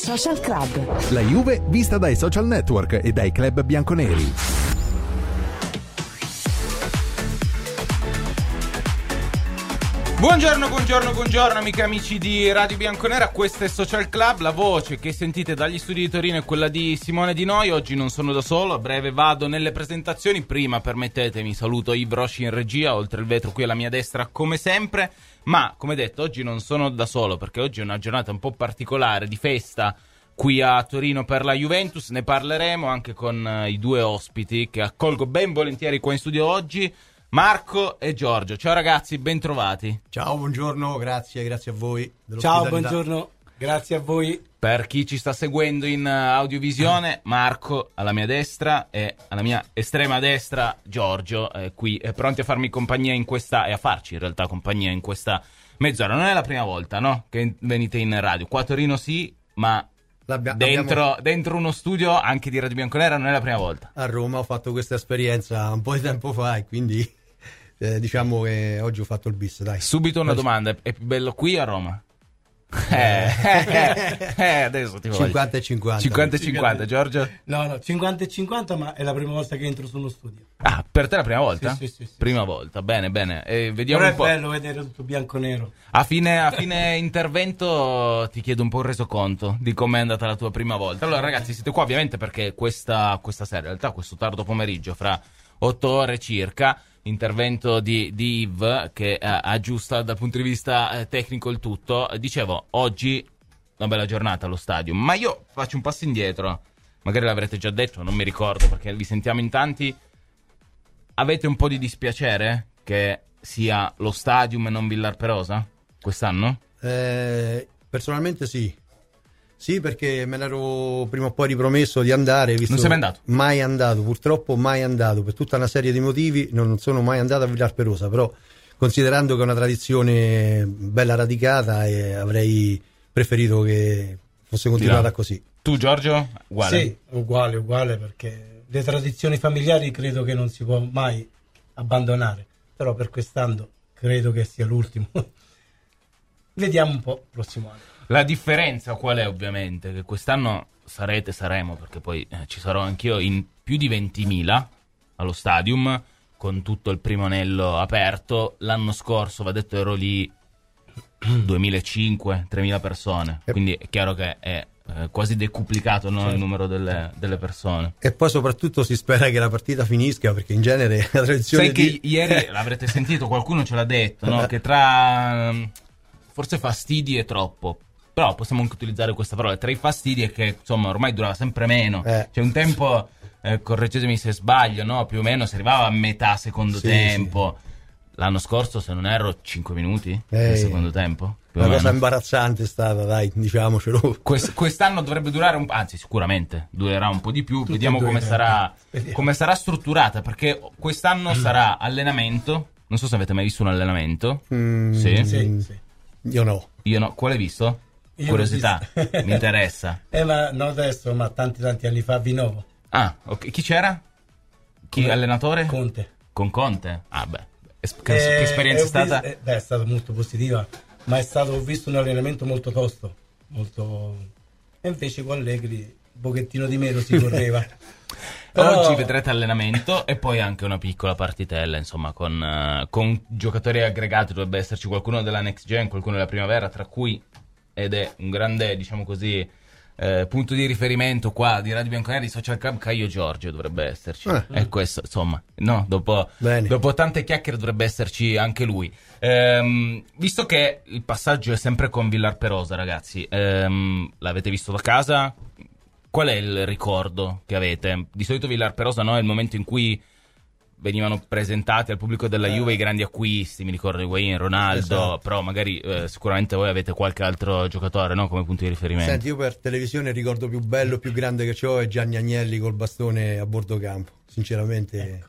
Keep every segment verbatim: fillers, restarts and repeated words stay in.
Social Club. La Juve vista dai social network e dai club bianconeri. Buongiorno, buongiorno, buongiorno amiche e amici di Radio Bianconera, questo è Social Club, la voce che sentite dagli studi di Torino è quella di Simone Di Noi. Oggi non sono da solo, a breve vado nelle presentazioni, prima permettetemi, saluto Yves Rosci in regia, oltre il vetro qui alla mia destra come sempre, ma come detto oggi non sono da solo perché oggi è una giornata un po' particolare di festa qui a Torino per la Juventus, ne parleremo anche con uh, i due ospiti che accolgo ben volentieri qua in studio oggi, Marco e Giorgio. Ciao ragazzi, ben trovati. Ciao, buongiorno, grazie, grazie a voi. Ciao, buongiorno, grazie a voi. Per chi ci sta seguendo in audiovisione, Marco alla mia destra e alla mia estrema destra Giorgio, eh, qui eh, pronti a farmi compagnia in questa, e a farci in realtà compagnia in questa mezz'ora. Non è la prima volta, no? Che venite in radio. Qua a Torino sì, ma dentro, abbiamo... dentro uno studio anche di Radio Bianconera non è la prima volta. A Roma ho fatto questa esperienza un po' di tempo fa e quindi eh, diciamo che oggi ho fatto il bis, dai. Subito una oggi... domanda, è più bello qui o a Roma? Eh, eh, eh, adesso ti voglio. cinquanta e cinquanta. cinquanta e cinquanta, Giorgio? No, no, cinquanta e cinquanta, ma è la prima volta che entro su uno studio. Ah, per te è la prima volta? Sì, sì, sì, sì, prima sì. volta, bene, bene. E vediamo Però un po'. è bello vedere tutto bianco-nero. A fine, a fine intervento ti chiedo un po' il resoconto di com'è andata la tua prima volta. Allora ragazzi, siete qua ovviamente perché questa, questa sera, in realtà questo tardo pomeriggio, fra otto ore circa, intervento di, di Yves che eh, aggiusta dal punto di vista eh, tecnico il tutto. Dicevo, oggi una bella giornata allo stadio, ma io faccio un passo indietro, magari l'avrete già detto, non mi ricordo perché li sentiamo in tanti. Avete un po' di dispiacere che sia lo Stadium e non Villar Perosa quest'anno? Eh, personalmente sì. Sì, perché me l'ero prima o poi ripromesso di andare. Visto non sei mai andato? Mai andato, purtroppo mai andato. Per tutta una serie di motivi non sono mai andato a Villar Perosa, però considerando che è una tradizione bella radicata eh, avrei preferito che fosse continuata così. Tu Giorgio? Uguale? Sì, uguale, uguale, perché le tradizioni familiari credo che non si può mai abbandonare, però per quest'anno credo che sia l'ultimo. Vediamo un po' il prossimo anno. La differenza qual è ovviamente? Che quest'anno sarete, saremo, perché poi eh, ci sarò anch'io, in più di ventimila allo Stadium, con tutto il primo anello aperto. L'anno scorso, va detto, ero lì duemilacinque tremila persone, quindi è chiaro che è eh, quasi decuplicato, no, il numero delle, delle persone. E poi soprattutto si spera che la partita finisca, perché in genere la tradizione sai di... che ieri l'avrete sentito, qualcuno ce l'ha detto, no? Che tra forse fastidi è troppo, però possiamo anche utilizzare questa parola, tra i fastidi è che insomma ormai durava sempre meno, eh. C'è un tempo, eh, correggetemi se sbaglio, no? Più o meno si arrivava a metà secondo sì, tempo sì. L'anno scorso, se non erro, cinque minuti Ehi. nel secondo tempo. Una cosa imbarazzante è stata, dai, diciamocelo. Quest, quest'anno dovrebbe durare un anzi sicuramente durerà un po' di più. Tutti Vediamo come sarà, come sarà strutturata, perché quest'anno mm. sarà allenamento. Non so se avete mai visto un allenamento. Mm, sì? Sì, sì. Io no. Io no. Quale hai visto? Io Curiosità, mi interessa. Eh, ma non adesso, ma tanti tanti anni fa a Vinovo. Ah, ok. Chi c'era? Chi Come? Allenatore? Conte. Con Conte? Ah, beh. Es- che, eh, che esperienza è stata? Visto, eh, beh, è stata molto positiva, ma è stato, ho visto un allenamento molto tosto, molto... E invece con Allegri un pochettino di meno si correva. Però... Oggi vedrete allenamento e poi anche una piccola partitella, insomma, con, uh, con giocatori aggregati. Dovrebbe esserci qualcuno della Next Gen, qualcuno della Primavera, tra cui, ed è un grande, diciamo così, eh, punto di riferimento qua di Radio Bianconera, di Social Club, Caio Giorgio dovrebbe esserci. Eh. E questo, insomma, no, dopo, dopo tante chiacchiere dovrebbe esserci anche lui. Ehm, visto che il passaggio è sempre con Villar Perosa, ragazzi, ehm, l'avete visto da casa? Qual è il ricordo che avete? Di solito Villar Perosa, no, è il momento in cui venivano presentati al pubblico della Juve i grandi acquisti, mi ricordo Higuaín, Ronaldo, esatto. Però magari eh, sicuramente voi avete qualche altro giocatore, no, come punto di riferimento. Senti, io per televisione il ricordo più bello, più grande che ho è Gianni Agnelli col bastone a bordo campo, sinceramente. Ecco.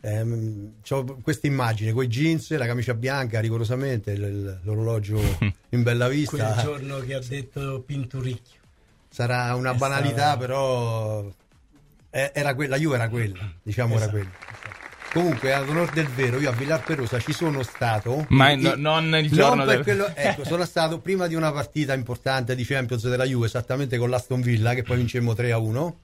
Ehm, c'ho questa immagine, coi jeans, la camicia bianca, rigorosamente, l- l'orologio in bella vista. Quel giorno che ha detto Pinturicchio. Sarà una è banalità, stata... però era quella, la Juve era quella, diciamo, esatto. Era quella. Comunque, ad onor del vero, io a Villar Perosa ci sono stato. Ma in- no- non il giorno non per del- quello- ecco, sono stato prima di una partita importante di Champions della Juve, esattamente con l'Aston Villa, che poi vincemmo tre a uno.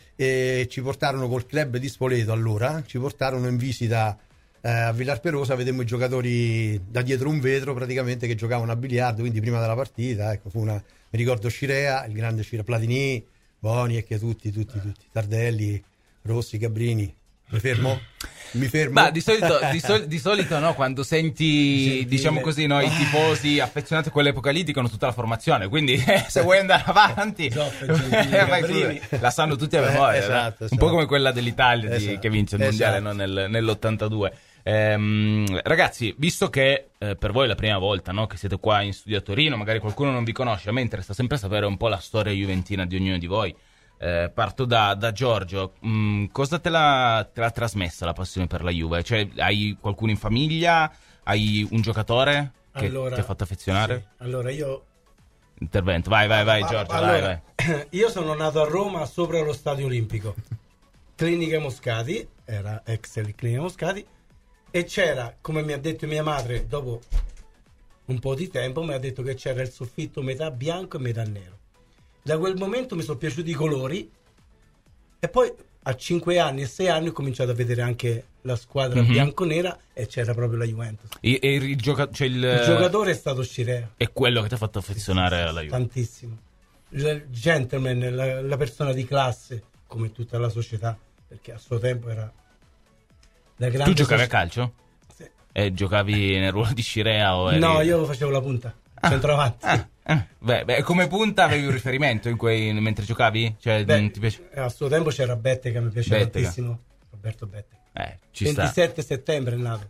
E ci portarono col club di Spoleto, allora ci portarono in visita eh, a Villar Perosa, vedemmo i giocatori da dietro un vetro praticamente che giocavano a biliardo, quindi prima della partita, ecco, fu una, mi ricordo Scirea, il grande Scirea, Platini, Boni e che tutti, tutti, tutti, Tardelli, Rossi, Gabrini. Mi fermo? Mi fermo? Ma di solito, di, sol- di solito no, quando senti, Gentile. diciamo così, no, i tifosi affezionati a quell'epoca lì dicono tutta la formazione, quindi eh, se vuoi andare avanti Zoffe, Gentile, eh, vai Gabrini. pure. La sanno tutti a Eh, memoria, esatto, no? esatto. Un po' come quella dell'Italia di- Esatto, che vince il mondiale, esatto. no, nel- nell'ottantadue. Ehm, ragazzi, visto che eh, per voi è la prima volta, no, che siete qua in studio a Torino, magari qualcuno non vi conosce, a me interessa sempre sapere un po' la storia juventina di ognuno di voi. Eh, parto da, da Giorgio. Mm, cosa te l'ha, te l'ha trasmessa la passione per la Juve? Cioè, hai qualcuno in famiglia? Hai un giocatore che Allora, ti ha fatto affezionare? sì. Allora io Intervento, vai, vai, vai, Giorgio, vai, allora, vai. io sono nato a Roma sopra lo Stadio Olimpico, Clinica Moscati, era ex Clinica Moscati, e c'era, come mi ha detto mia madre dopo un po' di tempo, mi ha detto che c'era il soffitto metà bianco e metà nero. Da quel momento mi sono piaciuti i colori e poi a cinque anni e sei anni ho cominciato a vedere anche la squadra Mhm. bianco-nera e c'era proprio la Juventus. E, e il, gioca- cioè il, Il giocatore è stato Scirea. è quello che ti ha fatto affezionare alla Juve. Tantissimo. Il gentleman, la, la persona di classe, come tutta la società, perché a suo tempo era la grande Tu giocavi a società. calcio? Sì. E giocavi nel ruolo di Scirea o eri... No, io facevo la punta, centravanti. Ah, ah. Beh, beh, come punta avevi un riferimento in quei, mentre giocavi? Cioè, Beh, non ti piace? a suo tempo c'era Bettega, mi piaceva Bettega. tantissimo. Roberto Bettega. Eh, ci sta, ventisette settembre è nato.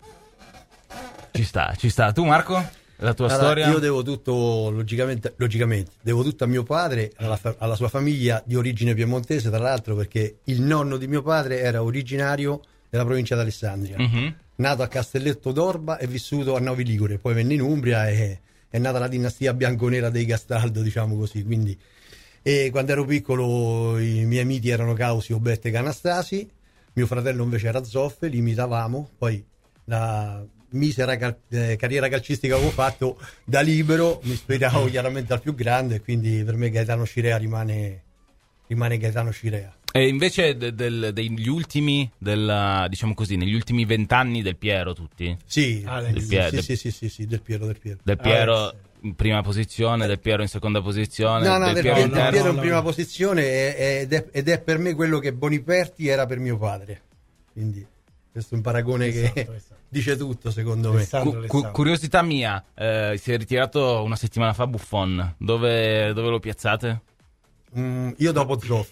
ci sta, ci sta. Tu Marco? La tua Allora, storia? io devo tutto, logicamente, logicamente, devo tutto a mio padre, alla, fa- alla sua famiglia di origine piemontese, tra l'altro, perché il nonno di mio padre era originario della provincia di Alessandria, Mhm. nato a Castelletto d'Orba e vissuto a Novi Ligure, poi venne in Umbria e è nata la dinastia bianconera dei Castaldo, diciamo così. Quindi, e quando ero piccolo i miei miti erano Causio, Bettega, Anastasi, mio fratello invece era Zoffe, li imitavamo, poi la misera cal- eh, carriera calcistica che avevo fatto da libero mi ispiravo chiaramente al più grande, quindi per me Gaetano Scirea rimane, rimane Gaetano Scirea. E invece de- del- degli ultimi, della, diciamo così, negli ultimi vent'anni del Piero tutti? Sì, Alex. sì, Del- sì, sì, sì, sì, sì, del Piero, del Piero. Del Piero Alex. in prima posizione, del Piero in seconda posizione, No, no, del del Piero Piero, in del no, Piero terza. in no, prima no. posizione e- ed è, ed è per me quello che Boniperti era per mio padre. Quindi questo è un paragone che Esatto, esatto. dice tutto, secondo me. Alessandro, Cu- cu- Alessandro. curiosità mia, eh, si è ritirato una settimana fa Buffon. Dove, dove lo piazzate? Mm, io dopo Zoff.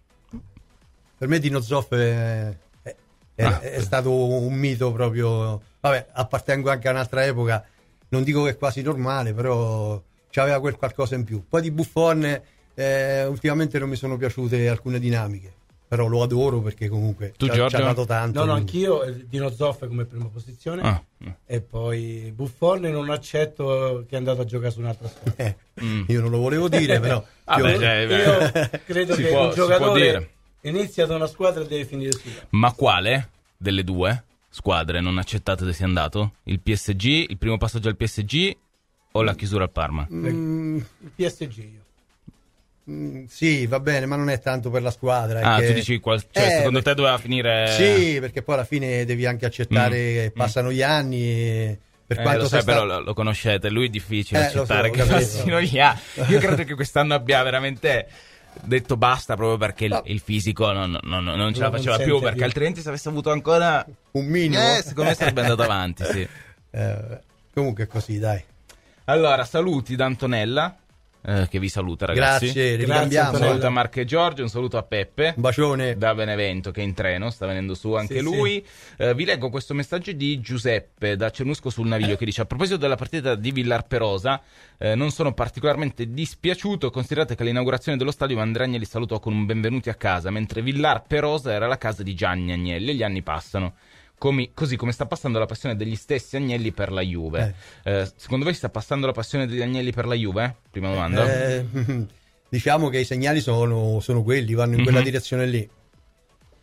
Per me Dino Zoff è, è- è- Ah. è stato un mito proprio. Vabbè, appartengo anche a un'altra epoca, non dico che è quasi normale, però c'aveva quel qualcosa in più. Poi di Buffon eh, ultimamente non mi sono piaciute alcune dinamiche, però lo adoro perché comunque Tu, ci ha- ci Giorgio? ha dato tanto. No, no, quindi- anch'io eh, Dino Zoff come prima posizione Ah, e poi Buffon non accetto che è andato a giocare su un'altra squadra. Eh, Mm. Io non lo volevo dire, però Vabbè, più- cioè, Io credo si che può- un si può giocatore dire. inizia da una squadra e deve finire su. Ma quale delle due squadre non accettate che sia andato? Il P S G, il primo passaggio al P S G o la chiusura al Parma? Mm, Il P S G io. mm, sì, va bene, ma non è tanto per la squadra. è Ah, che- tu dici, qual- cioè, Eh, secondo perché- te doveva finire... Sì, perché poi alla fine devi anche accettare Mm, che passano gli anni e per Eh, quanto lo sia sai, però sta- lo, lo conoscete, lui è difficile Eh, lo so, accettare ho che capito. passino gli anni. Io credo che quest'anno abbia veramente detto basta proprio perché il, No. il fisico non, non- non ce la Non faceva consente più, perché più. altrimenti se avesse avuto ancora... un minimo. Eh, secondo me sarebbe andato avanti, sì. Eh, comunque è così, dai. Allora, saluti da Antonella, eh, che vi saluta, ragazzi. Grazie, Grazie, Un ricambiamo. Antonella. saluto a Marco e Giorgio, un saluto a Peppe. Un bacione. Da Benevento, che è in treno, sta venendo su anche Sì, lui. Eh, vi leggo questo messaggio di Giuseppe da Cernusco sul Naviglio che dice: a proposito della partita di Villar Perosa, eh, non sono particolarmente dispiaciuto, considerate che all'inaugurazione dello stadio Mandragna li salutò con un benvenuti a casa, mentre Villar Perosa era la casa di Gianni Agnelli e gli anni passano. Come- così come sta passando la passione degli stessi Agnelli per la Juve. Eh, secondo voi sta passando la passione degli Agnelli per la Juve? Prima domanda. Eh, diciamo che i segnali sono, sono quelli, vanno in quella Mhm. direzione lì.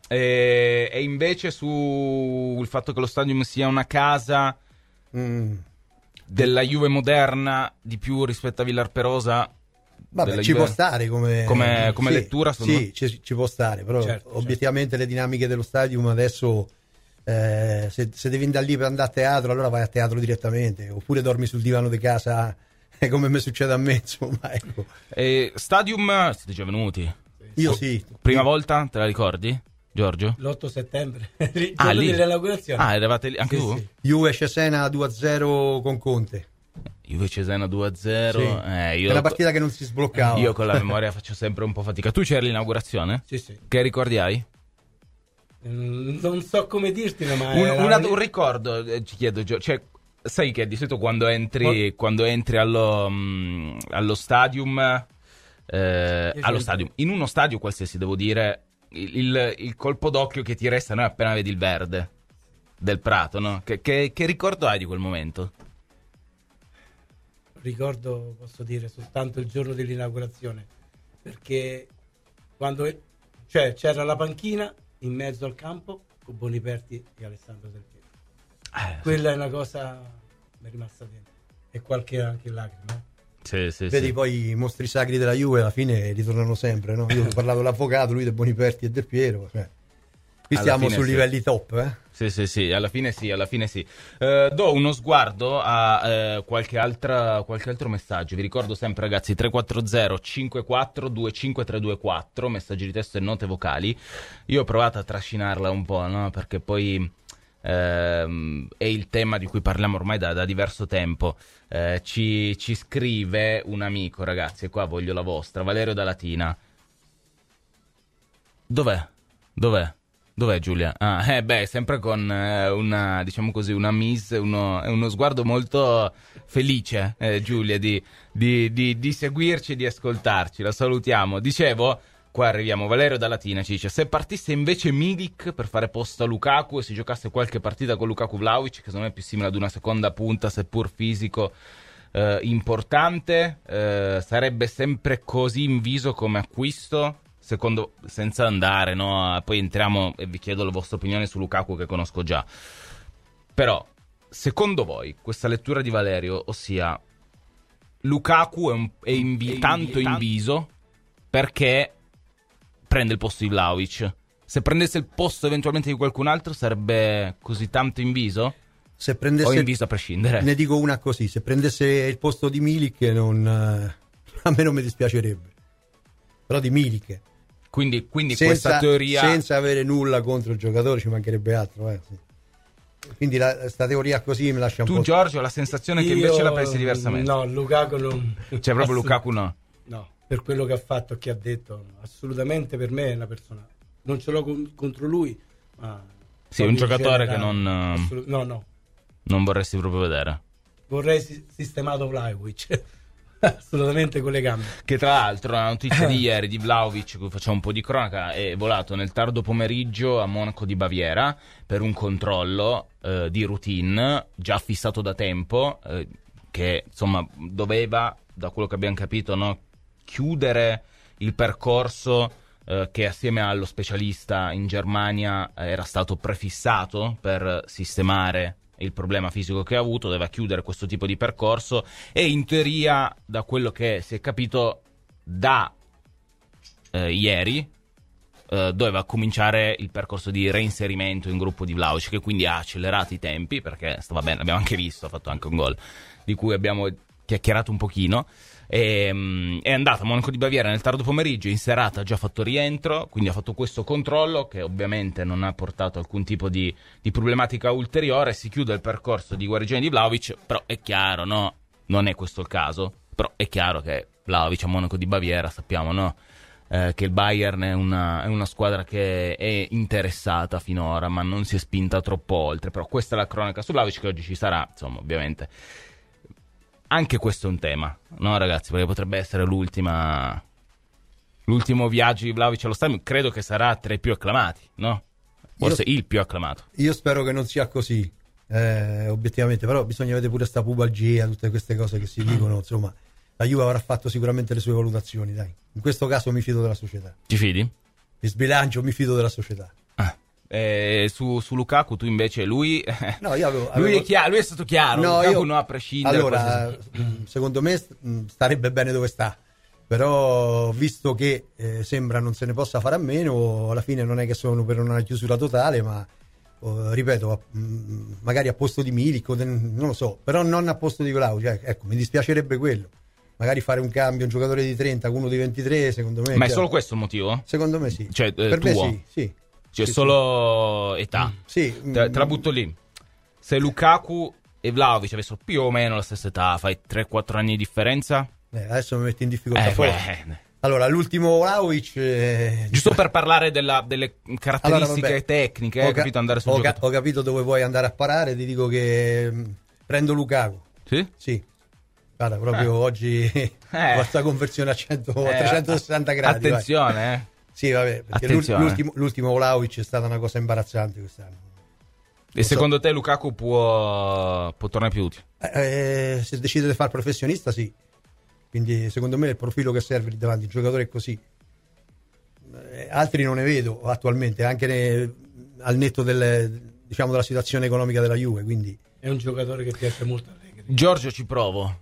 e, e invece sul fatto che lo stadium sia una casa Mm. della Juve moderna di più rispetto a Villar Perosa, Vabbè, della ci Juve- può stare come, come- come sì, lettura, secondo sì, ci, ci può stare, però Certo, obiettivamente le dinamiche dello stadium adesso, eh, se, se devi andare lì per andare a teatro, allora vai a teatro direttamente, oppure dormi sul divano di casa, eh, come mi succede a me, insomma, ecco. E Stadium siete già venuti? Io sì. Prima volta, te la ricordi, Giorgio? l'otto settembre, il Ah, giorno lì. dell'inaugurazione. Ah, eravate lì anche Sì, tu? sì. Juve Cesena due a zero con Conte. Juve Cesena due a zero. Sì. Eh, io, È una partita che non si sbloccava. io con la memoria faccio sempre un po' fatica. Tu c'eri all'inaugurazione? Sì, sì. Che ricordi hai? Mm, Non so come dirtelo, ma Un, era- una- un ricordo, eh, ci chiedo, Gio- cioè, sai che di solito quando entri, quando entri allo, mm, allo stadium, eh, allo stadium, in uno stadio qualsiasi, devo dire, il, il- il colpo d'occhio che ti resta non è appena vedi il verde del prato, no? Che, che- che ricordo hai di quel momento? ricordo, posso dire, soltanto il giorno dell'inaugurazione, perché quando cioè, c'era la panchina in mezzo al campo con Boniperti e Alessandro Del Piero. Eh, Quella è una cosa mi è rimasta dentro, e qualche anche lacrima. eh. sì, sì, Vedi, sì. poi i mostri sacri della Juve alla fine ritornano sempre, no? Io ho parlato dell'avvocato, lui De Boniperti e Del Piero, cioè, qui Alla stiamo fine su sì. livelli top, eh? Sì, sì, sì, alla fine sì, alla fine sì. Eh, do uno sguardo a eh, qualche, altra, qualche altro messaggio. Vi ricordo sempre, ragazzi, tre quattro zero cinque quattro due cinque tre due quattro, messaggi di testo e note vocali. Io ho provato a trascinarla un po', no? Perché poi ehm, è il tema di cui parliamo ormai da, da diverso tempo. Eh, ci, ci scrive un amico, ragazzi, e qua voglio la vostra, Valerio da Latina. Dov'è? Dov'è? Dov'è Giulia? Ah, eh beh, sempre con eh, una, diciamo così, una miss, uno, è uno sguardo molto felice, eh, Giulia, di, di, di, di seguirci e di ascoltarci. La salutiamo. Dicevo, qua arriviamo, Valerio da Latina ci dice: se partisse invece Milik per fare posto a Lukaku e si giocasse qualche partita con Lukaku Vlahovic, che secondo me è più simile ad una seconda punta, seppur fisico, eh, importante, eh, sarebbe sempre così inviso come acquisto? Secondo, senza andare, no? Poi entriamo e vi chiedo la vostra opinione su Lukaku, che conosco già. Però, secondo voi, questa lettura di Valerio, ossia Lukaku è, un, è invi- tanto inviso perché prende il posto di Vlahovic. Se prendesse il posto eventualmente di qualcun altro, sarebbe così tanto inviso? Se O prendesse, inviso a prescindere? ne dico una così, se prendesse il posto di Milik non, eh, a me non mi dispiacerebbe, però di Milik. Quindi, quindi senza, questa teoria... senza avere nulla contro il giocatore, ci mancherebbe altro, eh, sì. Quindi la, sta teoria così mi lascia un Tu, po'. Giorgio, ho la sensazione che Io- invece la pensi diversamente. No, Lukaku non... Cioè, proprio Lukaku no. No, per quello che ha fatto e che ha detto, assolutamente per me è una persona. Non ce l'ho con- contro lui, ma... Sì, è un proprio in giocatore che generale, non... assolut- No, no, Non vorresti proprio vedere. vorrei si- sistemato Vlahovic. Assolutamente con le gambe. Che tra l'altro la notizia di ieri di Vlahovic, cui facciamo un po' di cronaca, è volato nel tardo pomeriggio a Monaco di Baviera per un controllo eh, di routine già fissato da tempo, eh, che insomma doveva, da quello che abbiamo capito, no, chiudere il percorso eh, che assieme allo specialista in Germania eh, era stato prefissato per sistemare il problema fisico che ha avuto. Doveva chiudere questo tipo di percorso e in teoria, da quello che si è capito da eh, ieri, eh, doveva cominciare il percorso di reinserimento in gruppo di Vlahovic, che quindi ha accelerato i tempi perché stava bene, l'abbiamo anche visto, ha fatto anche un gol di cui abbiamo chiacchierato un pochino. E, um, è andata a Monaco di Baviera nel tardo pomeriggio, in serata ha già fatto rientro, quindi ha fatto questo controllo che ovviamente non ha portato alcun tipo di, di problematica ulteriore. Si chiude il percorso di guarigione di Vlahovic, però è chiaro, no? Non è questo il caso, però è chiaro che Vlahovic a Monaco di Baviera, sappiamo, no? Eh, che il Bayern è una, è una squadra che è interessata finora, ma non si è spinta troppo oltre. Però questa è la cronaca su Vlahovic, che oggi ci sarà, insomma, ovviamente. Anche questo è un tema, no ragazzi? Perché potrebbe essere l'ultima l'ultimo viaggio di Vlahovic allo stadio. Credo che sarà tra i più acclamati, no? Forse Io, il più acclamato. Io spero che non sia così, eh, obiettivamente, però bisogna vedere pure sta pubalgia, tutte queste cose che si dicono, insomma. La Juve avrà fatto sicuramente le sue valutazioni, dai. In questo caso mi fido della società. Ti fidi? Mi sbilancio, mi fido della società. Ah, Eh, su, su Lukaku tu invece lui, No, io avevo, lui, avevo... È chiaro, lui è stato chiaro. No, Lukaku io... no, a prescindere. Allora, mh, secondo me mh, starebbe bene dove sta, però visto che eh, sembra non se ne possa fare a meno, alla fine non è che sono per una chiusura totale, ma oh, ripeto, a, mh, magari a posto di Milik, non lo so, però non a posto di Vlahovic, cioè, ecco, mi dispiacerebbe quello. Magari fare un cambio, un giocatore di trenta, uno di ventitré, secondo me. Ma è cioè, solo questo il motivo? Secondo me sì. Cioè, eh, per tuo? me sì, sì. Cioè sì, solo sì. età? Sì. Te, te la butto lì. Se Lukaku e Vlahovic avessero più o meno la stessa età, fai tre quattro anni di differenza? Eh, adesso mi metti in difficoltà. Eh, Poi, beh. allora, l'ultimo Vlahovic... Eh... Giusto per parlare della, delle caratteristiche allora, vabbè, tecniche, ho, hai ca- capito andare sul ho, ca- giocatore. ho capito dove vuoi andare a parare, ti dico che mh, prendo Lukaku. Sì? Sì. Guarda, proprio Eh. oggi Eh. questa conversione a, cento, Eh, a trecentosessanta gradi. vai. Attenzione, eh. Sì, vabbè, perché Attenzione. l'ultimo, l'ultimo Vlahovic è stata una cosa imbarazzante quest'anno. E secondo te Lukaku può, può tornare più utile? Eh, se decide di fare professionista, sì. Quindi secondo me è il profilo che serve lì davanti, il giocatore è così. Eh, altri non ne vedo attualmente, anche ne, al netto del, diciamo, della situazione economica della Juve, quindi... È un giocatore che piace molto a Allegri. Giorgio, ci provo.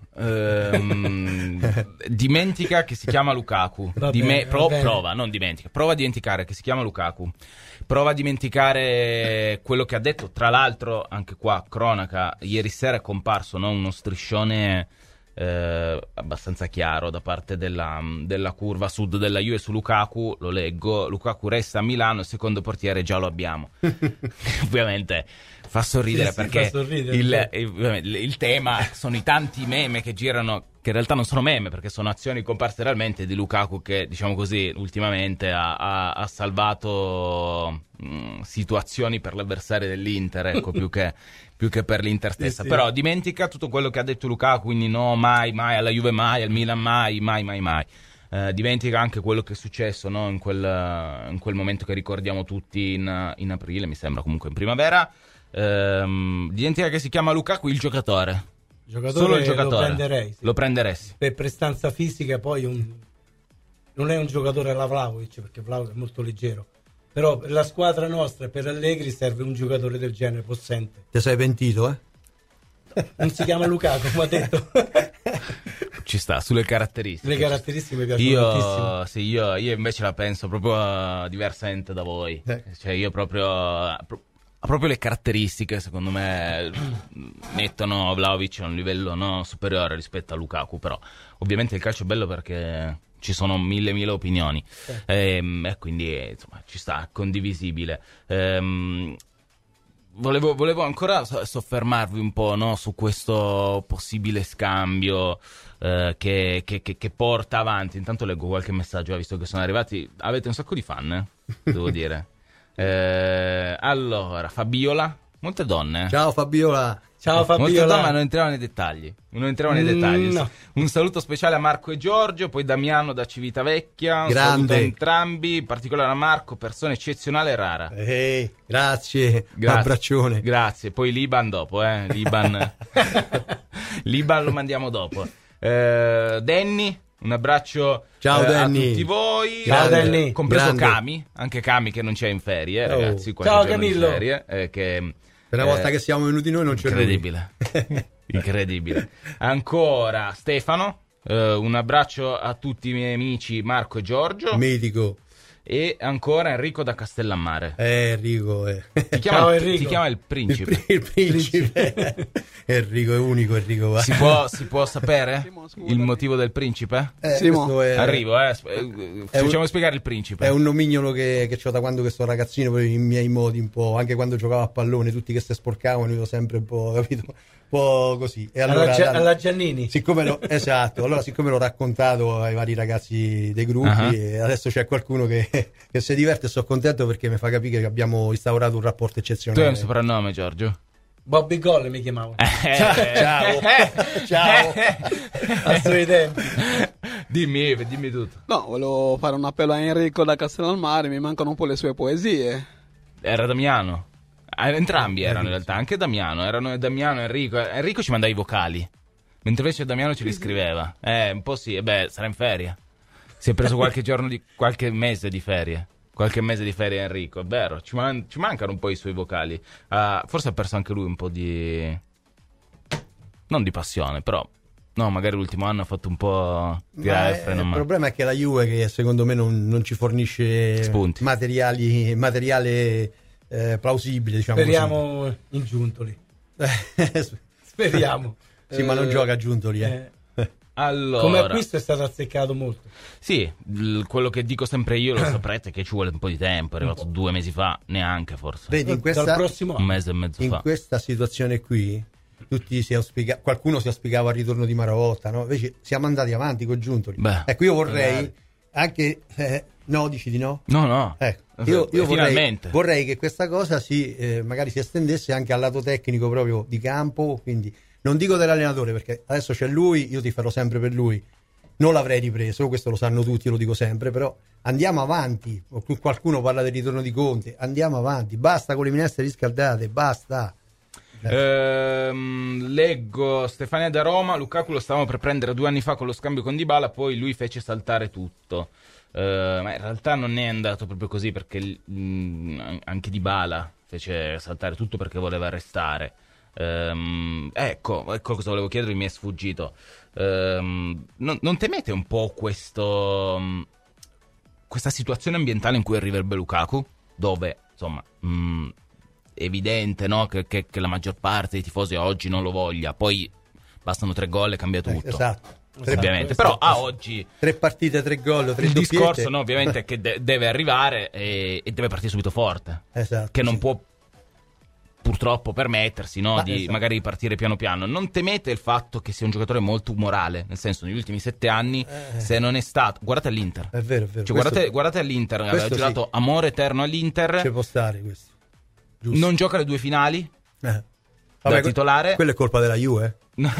Ehm, dimentica che si chiama Lukaku. Va Dime- bene, va pro- bene. prova, non dimentica. Prova a dimenticare che si chiama Lukaku. Prova a dimenticare quello che ha detto. Tra l'altro, anche qua, cronaca, ieri sera è comparso, no, uno striscione eh, abbastanza chiaro da parte della, della curva sud della Juve su Lukaku. Lo leggo: Lukaku resta a Milano, il secondo portiere già lo abbiamo. Ovviamente fa sorridere, Sì, sì, perché fa sorridere, il, certo. il, il tema sono i tanti meme che girano, che in realtà non sono meme perché sono azioni comparse realmente di Lukaku, che, diciamo così, ultimamente ha, ha, ha salvato mh, situazioni per l'avversario dell'Inter, ecco, più che, più che per l'Inter stessa. Sì, sì. Però dimentica tutto quello che ha detto Lukaku, quindi no, mai, mai alla Juve, mai al Milan, mai, mai, mai, mai. Eh, dimentica anche quello che è successo, no, in, quel, in quel momento che ricordiamo tutti in, in aprile, mi sembra, comunque in primavera. Ehm, dimentica che si chiama Lukaku il giocatore. Giocatore Solo il giocatore. lo prenderei, sì. Lo prenderesti. Per prestanza fisica poi un... non è un giocatore alla Vlahovic, perché Vlahovic è molto leggero, però per la squadra nostra e per Allegri serve un giocatore del genere, possente. Ti sei pentito, eh? Non si chiama Lukaku, come ha detto. Ci sta, sulle caratteristiche. Le caratteristiche mi piacciono tantissimo. Io, sì, io, io invece la penso proprio uh, diversamente da voi. Eh. Cioè, io proprio... pro- proprio le caratteristiche, secondo me, mettono Vlahovic a un livello, no, superiore rispetto a Lukaku. Però ovviamente il calcio è bello perché ci sono mille mille opinioni, e, e quindi insomma ci sta, condivisibile. Ehm, volevo, volevo ancora so- soffermarvi un po', no, su questo possibile scambio eh, che, che, che, che porta avanti. Intanto leggo qualche messaggio, eh, visto che sono arrivati. Avete un sacco di fan, eh, devo dire. Eh, allora, Fabiola, molte donne. Ciao Fabiola. Ciao Molte Fabiola. donne, ma non entriamo nei dettagli. Non entriamo nei dettagli. Mm, no. Un saluto speciale a Marco e Giorgio, poi Damiano da Civitavecchia. Un Grande. saluto a entrambi, in particolare a Marco, persona eccezionale e rara. Ehi, grazie. Grazie. Abbraccione. Grazie. Poi Liban dopo, eh. Liban. Liban lo mandiamo dopo. Eh, Danny, un abbraccio. Ciao, eh, Danny. a tutti voi. Ciao, Eh, Danny. Compreso Grande. Cami, anche Cami che non c'è in ferie, Oh. ragazzi. qualche Ciao, giorno di Camillo. ferie, eh, che, Per una eh, volta che siamo venuti noi non c'è lui. incredibile. Incredibile. Ancora Stefano, eh, un abbraccio a tutti i miei amici Marco e Giorgio. Mitico. E ancora Enrico da Castellammare. Eh, Enrico. Eh. Ti chiama, Ciao, il, Enrico. ti chiama il Il, principe. pri- il principe. Enrico è unico, Enrico. Va. Si può, si può sapere Simo, scusa. il motivo del principe? Eh, Simo. questo è, Arrivo, eh. sp- eh, è un- Facciamo spiegare il principe. È un nomignolo che, che ho da quando che sto ragazzino, per i miei modi un po', anche quando giocavo a pallone, tutti che si sporcavano, io sempre un po', capito? Un po' così. E allora, alla, Gia- dai, alla Giannini. siccome l'ho, esatto, allora siccome l'ho raccontato ai vari ragazzi dei gruppi, Ah. e adesso c'è qualcuno che, che si diverte e sono contento perché mi fa capire che abbiamo instaurato un rapporto Tu hai eccezionale. un soprannome, Giorgio? Bobby Golle mi chiamavo. Ciao. Ciao. A suoi tempi. Dimmi, dimmi tutto. No, volevo fare un appello a Enrico da Castellammare, mi mancano un po' le sue poesie. Era Damiano. Ah, entrambi erano in realtà, anche Damiano. Erano Damiano e Enrico. Enrico ci mandava i vocali, mentre invece Damiano ce li scriveva. Eh, un po' sì, e beh, sarà in ferie. Si è preso qualche giorno di qualche mese di ferie. qualche mese di ferie Enrico, è vero, ci, man- ci mancano un po' i suoi vocali. Uh, forse ha perso anche lui un po' di... non di passione, però... No, magari l'ultimo anno ha fatto un po' tirare il freno. Il ma... problema è che la Juve, che secondo me non, non ci fornisce spunti, materiali, materiale eh, plausibile, diciamo. Speriamo così. in Giuntoli. Speriamo. Sì, ma non eh, gioca a Giuntoli, eh. eh. Allora, come acquisto è stato azzeccato molto. Sì, l- quello che dico sempre io, lo saprete, che ci vuole un po' di tempo. È arrivato due mesi fa, neanche forse. Vedi, in questa, dal prossimo un anno. mese e mezzo in fa. questa situazione qui, tutti si auspica, qualcuno si auspicava il ritorno di Marotta, no? Invece siamo andati avanti con Giuntoli. Beh, ecco, io vorrei magari. anche eh, no, dici di no? No, no. Ecco, io, io vorrei, Finalmente. vorrei che questa cosa si eh, magari si estendesse anche al lato tecnico proprio di campo, quindi non dico dell'allenatore, perché adesso c'è lui, io ti farò sempre per lui. Non l'avrei ripreso, questo lo sanno tutti, lo dico sempre, però andiamo avanti. Qualcuno parla del ritorno di Conte, andiamo avanti, basta con le minestre riscaldate, basta. Ehm, leggo Stefania da Roma. Lukaku lo stavamo per prendere due anni fa con lo scambio con Dybala, poi lui fece saltare tutto. Ehm, ma in realtà non è andato proprio così, perché mh, anche Dybala fece saltare tutto perché voleva restare. Ehm, ecco, ecco cosa volevo chiedere, mi è sfuggito. Ehm, non, non temete un po' questo mh, questa situazione ambientale in cui arriva il Lukaku, dove insomma mh, è evidente, no, che, che, che la maggior parte dei tifosi oggi non lo voglia, poi bastano tre gol e cambia tutto. Eh, esatto. Ovviamente, Esatto, però esatto. a oggi Tre partite, tre gol, tre il doppiette. discorso, no, ovviamente, è che de- deve arrivare e, e deve partire subito forte, Esatto, che non sì. può purtroppo permettersi, no, Ma di esatto. magari partire piano piano. Non temete il fatto che sia un giocatore molto umorale, nel senso, negli ultimi sette anni Eh. se non è stato, guardate all'Inter, È vero, è vero. cioè, Questo guardate, guardate all'Inter, aveva questo girato sì. amore eterno all'Inter, ci può stare questo. Giusto. non gioca le due finali Eh. da Vabbè, que- titolare. Quello è colpa della Juve.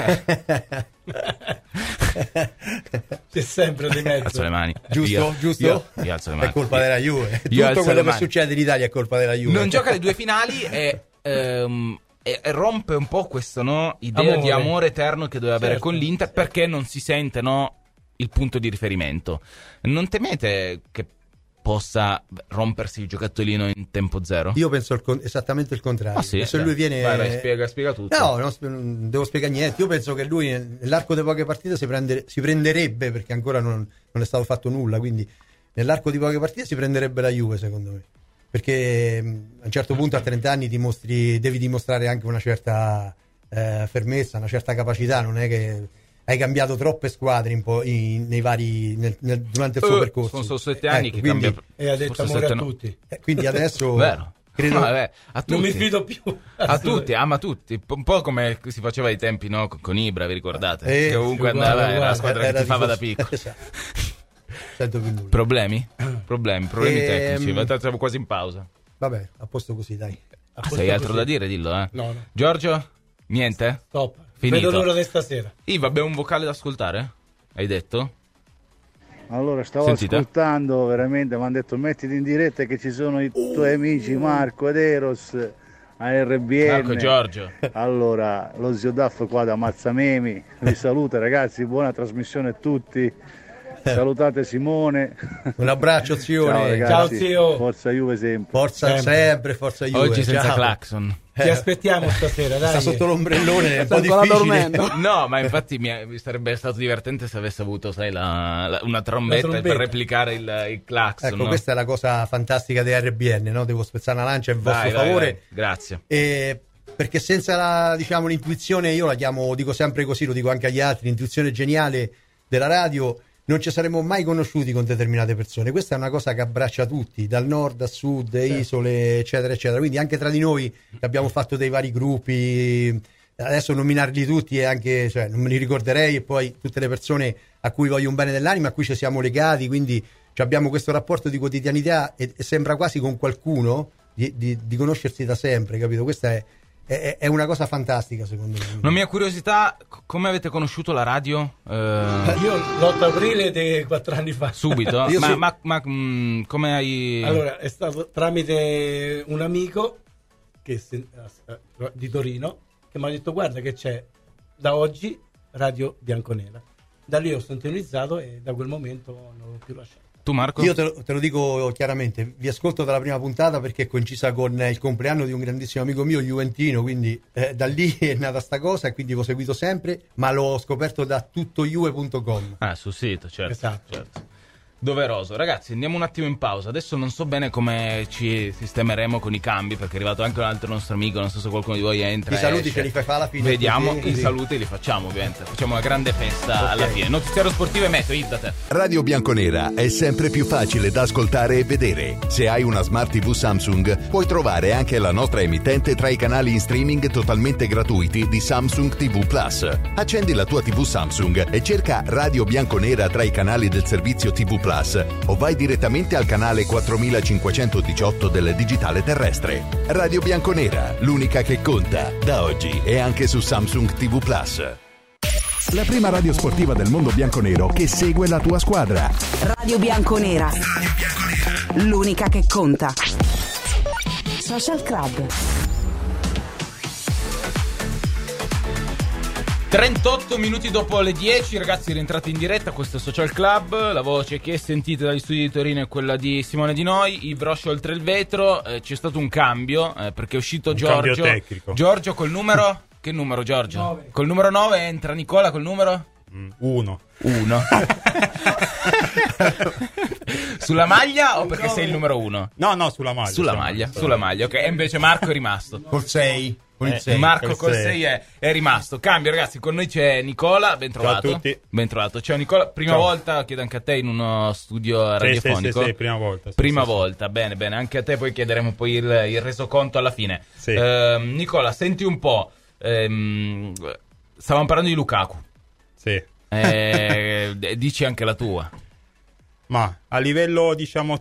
C'è sempre di mezzo. Alzo le mani. Giusto? Io- Giusto? Io, io alzo le mani. È colpa della Juve. Io alzo Tutto quello le che mani. succede in Italia è colpa della Juve. Non gioca le due finali e, ehm, e- e rompe un po' questo, no, idea Amore. di amore eterno che doveva avere Certo, con l'Inter, certo. perché non si sente, no, il punto di riferimento. Non temete che possa rompersi il giocattolino in tempo zero? Io penso il con- esattamente il contrario. Ah, sì? Se Dai. lui viene Vai, vai, spiega, spiega tutto. No, non, sp- non devo spiegare niente. Io penso che lui nel- nell'arco di poche partite si, prende- si prenderebbe, perché ancora non, non è stato fatto nulla, quindi nell'arco di poche partite si prenderebbe la Juve, secondo me. Perché mh, a un certo punto a trenta anni dimostri, devi dimostrare anche una certa eh, fermezza, una certa capacità. Non è che hai cambiato troppe squadre in po- in- nei vari, nel- nel- durante il suo Eh, percorso. sono solo sette anni Ecco, che quindi, cambia. E ha detto forse amore sette a no. tutti. eh, quindi adesso Vero. credo, Vabbè, a tutti. Non mi fido più. A tutti, ama tutti, un po' come si faceva ai tempi, no, con- con Ibra, vi ricordate? Eh, che ovunque uguale, andava, era la uguale. squadra che Era tifava da tifoso. piccolo. Esatto. Sento più nulla. Problemi? Problemi, problemi Ehm, tecnici. In realtà siamo quasi in pausa. Vabbè, a posto così, dai. A Ah, posto se hai altro così. da dire, dillo, eh. No, no. Giorgio? Niente? Stop. Finito. Vedo l'ora di stasera. Iva, abbiamo un vocale da ascoltare? Hai detto? Allora, stavo Sentite? ascoltando, veramente mi hanno detto mettiti in diretta che ci sono i tuoi amici Marco ed Eros a R B N. Marco e Giorgio. Allora, lo zio Daff qua da Mazzamemi vi saluta ragazzi, buona trasmissione a tutti. Salutate Simone. Un abbraccio, zione. Ciao ragazzi. Ciao, zio. Forza Juve sempre. Forza sempre, Sempre. forza Juve. Oggi senza ciao. clacson. Ti aspettiamo stasera, dai. Sta sotto l'ombrellone, è un Sta po' ancora difficile. dormendo. No, ma infatti mi, mi sarebbe stato divertente se avesse avuto, sai, la, la- una trombetta, Una trombetta. per replicare il, il clacson. Ecco, no? questa è la cosa fantastica di R B N, no? Devo spezzare una lancia in Vai, vostro vai, favore. vai. Grazie. E perché senza la, diciamo, l'intuizione, io la chiamo, dico sempre così, lo dico anche agli altri, l'intuizione geniale della radio, non ci saremmo mai conosciuti con determinate persone. Questa è una cosa che abbraccia tutti, dal nord a sud, isole, eccetera, eccetera. Quindi anche tra di noi che abbiamo fatto dei vari gruppi, adesso nominarli tutti è anche, cioè, non me li ricorderei, e poi tutte le persone a cui voglio un bene dell'anima, a cui ci siamo legati, quindi cioè, abbiamo questo rapporto di quotidianità e, e sembra quasi con qualcuno di, di, di conoscersi da sempre, capito? Questa è, è, è una cosa fantastica, secondo me. Una mia curiosità, c- come avete conosciuto la radio? Eh, Io l'otto aprile di quattro anni fa. subito? Io ma sì. ma, ma, mh, come hai... Allora, è stato tramite un amico che se- di Torino che mi ha detto guarda che c'è da oggi Radio Bianconera. Da lì ho sintonizzato e da quel momento non l'ho più lasciato. Tu Marco? Io te lo, te lo dico chiaramente, vi ascolto dalla prima puntata perché è coincisa con il compleanno di un grandissimo amico mio, juventino, quindi eh, da lì è nata sta cosa e quindi l'ho seguito sempre, ma l'ho scoperto da tuttojuve punto com. Ah, sul sito, certo. Esatto. certo. Doveroso. Ragazzi, andiamo un attimo in pausa. Adesso non so bene come ci sistemeremo con i cambi, perché è arrivato anche un altro nostro amico, non so se qualcuno di voi entra. I saluti esce. ce li fai fare alla fine. Vediamo, così, i così. saluti li facciamo ovviamente. Facciamo una grande festa Ok. alla fine. Notiziario sportivo e meteo, Yves, da te. Radio Bianconera è sempre più facile da ascoltare e vedere. Se hai una Smart tivù Samsung, puoi trovare anche la nostra emittente tra i canali in streaming totalmente gratuiti di Samsung ti vu Plus. Accendi la tua tivù Samsung e cerca Radio Bianconera tra i canali del servizio ti vu Plus o vai direttamente al canale quattromilacinquecentodiciotto del digitale terrestre. Radio Bianconera, l'unica che conta, da oggi e anche su Samsung ti vu Plus. La prima radio sportiva del mondo bianconero che segue la tua squadra. Radio Bianconera. L'unica che conta. Social Club. trentotto minuti dopo le dieci, ragazzi, rientrati in diretta. Questo è Social Club. La voce che sentite dagli studi di Torino è quella di Simone Di Noi. Yves Roche oltre il vetro. Eh, c'è stato un cambio eh, perché è uscito Un Giorgio. cambio tecnico. Giorgio col numero. Che numero, Giorgio? nove. Col numero nove entra Nicola col numero Mm, uno. uno. Sulla maglia o perché sei il numero uno? No, no, sulla maglia. Sulla sulla maglia, maglia. sulla maglia, ok. E invece Marco è rimasto. Col sei. Con il Eh, sei. Marco col col sei. sei è, è rimasto. Cambio, ragazzi, con noi c'è Nicola, ben trovato. Ciao a tutti. Ben trovato. Ciao Nicola, prima Ciao. volta, chiedo anche a te in uno studio Sì, sì, radiofonico. sì, sì, prima volta. sì, Prima sì, sì. volta, bene, bene, anche a te poi chiederemo poi il, il resoconto alla fine. Sì. Ehm, Nicola, senti un po', ehm, stavamo parlando di Lukaku, Sì. eh, dici anche la tua. Ma a livello, diciamo,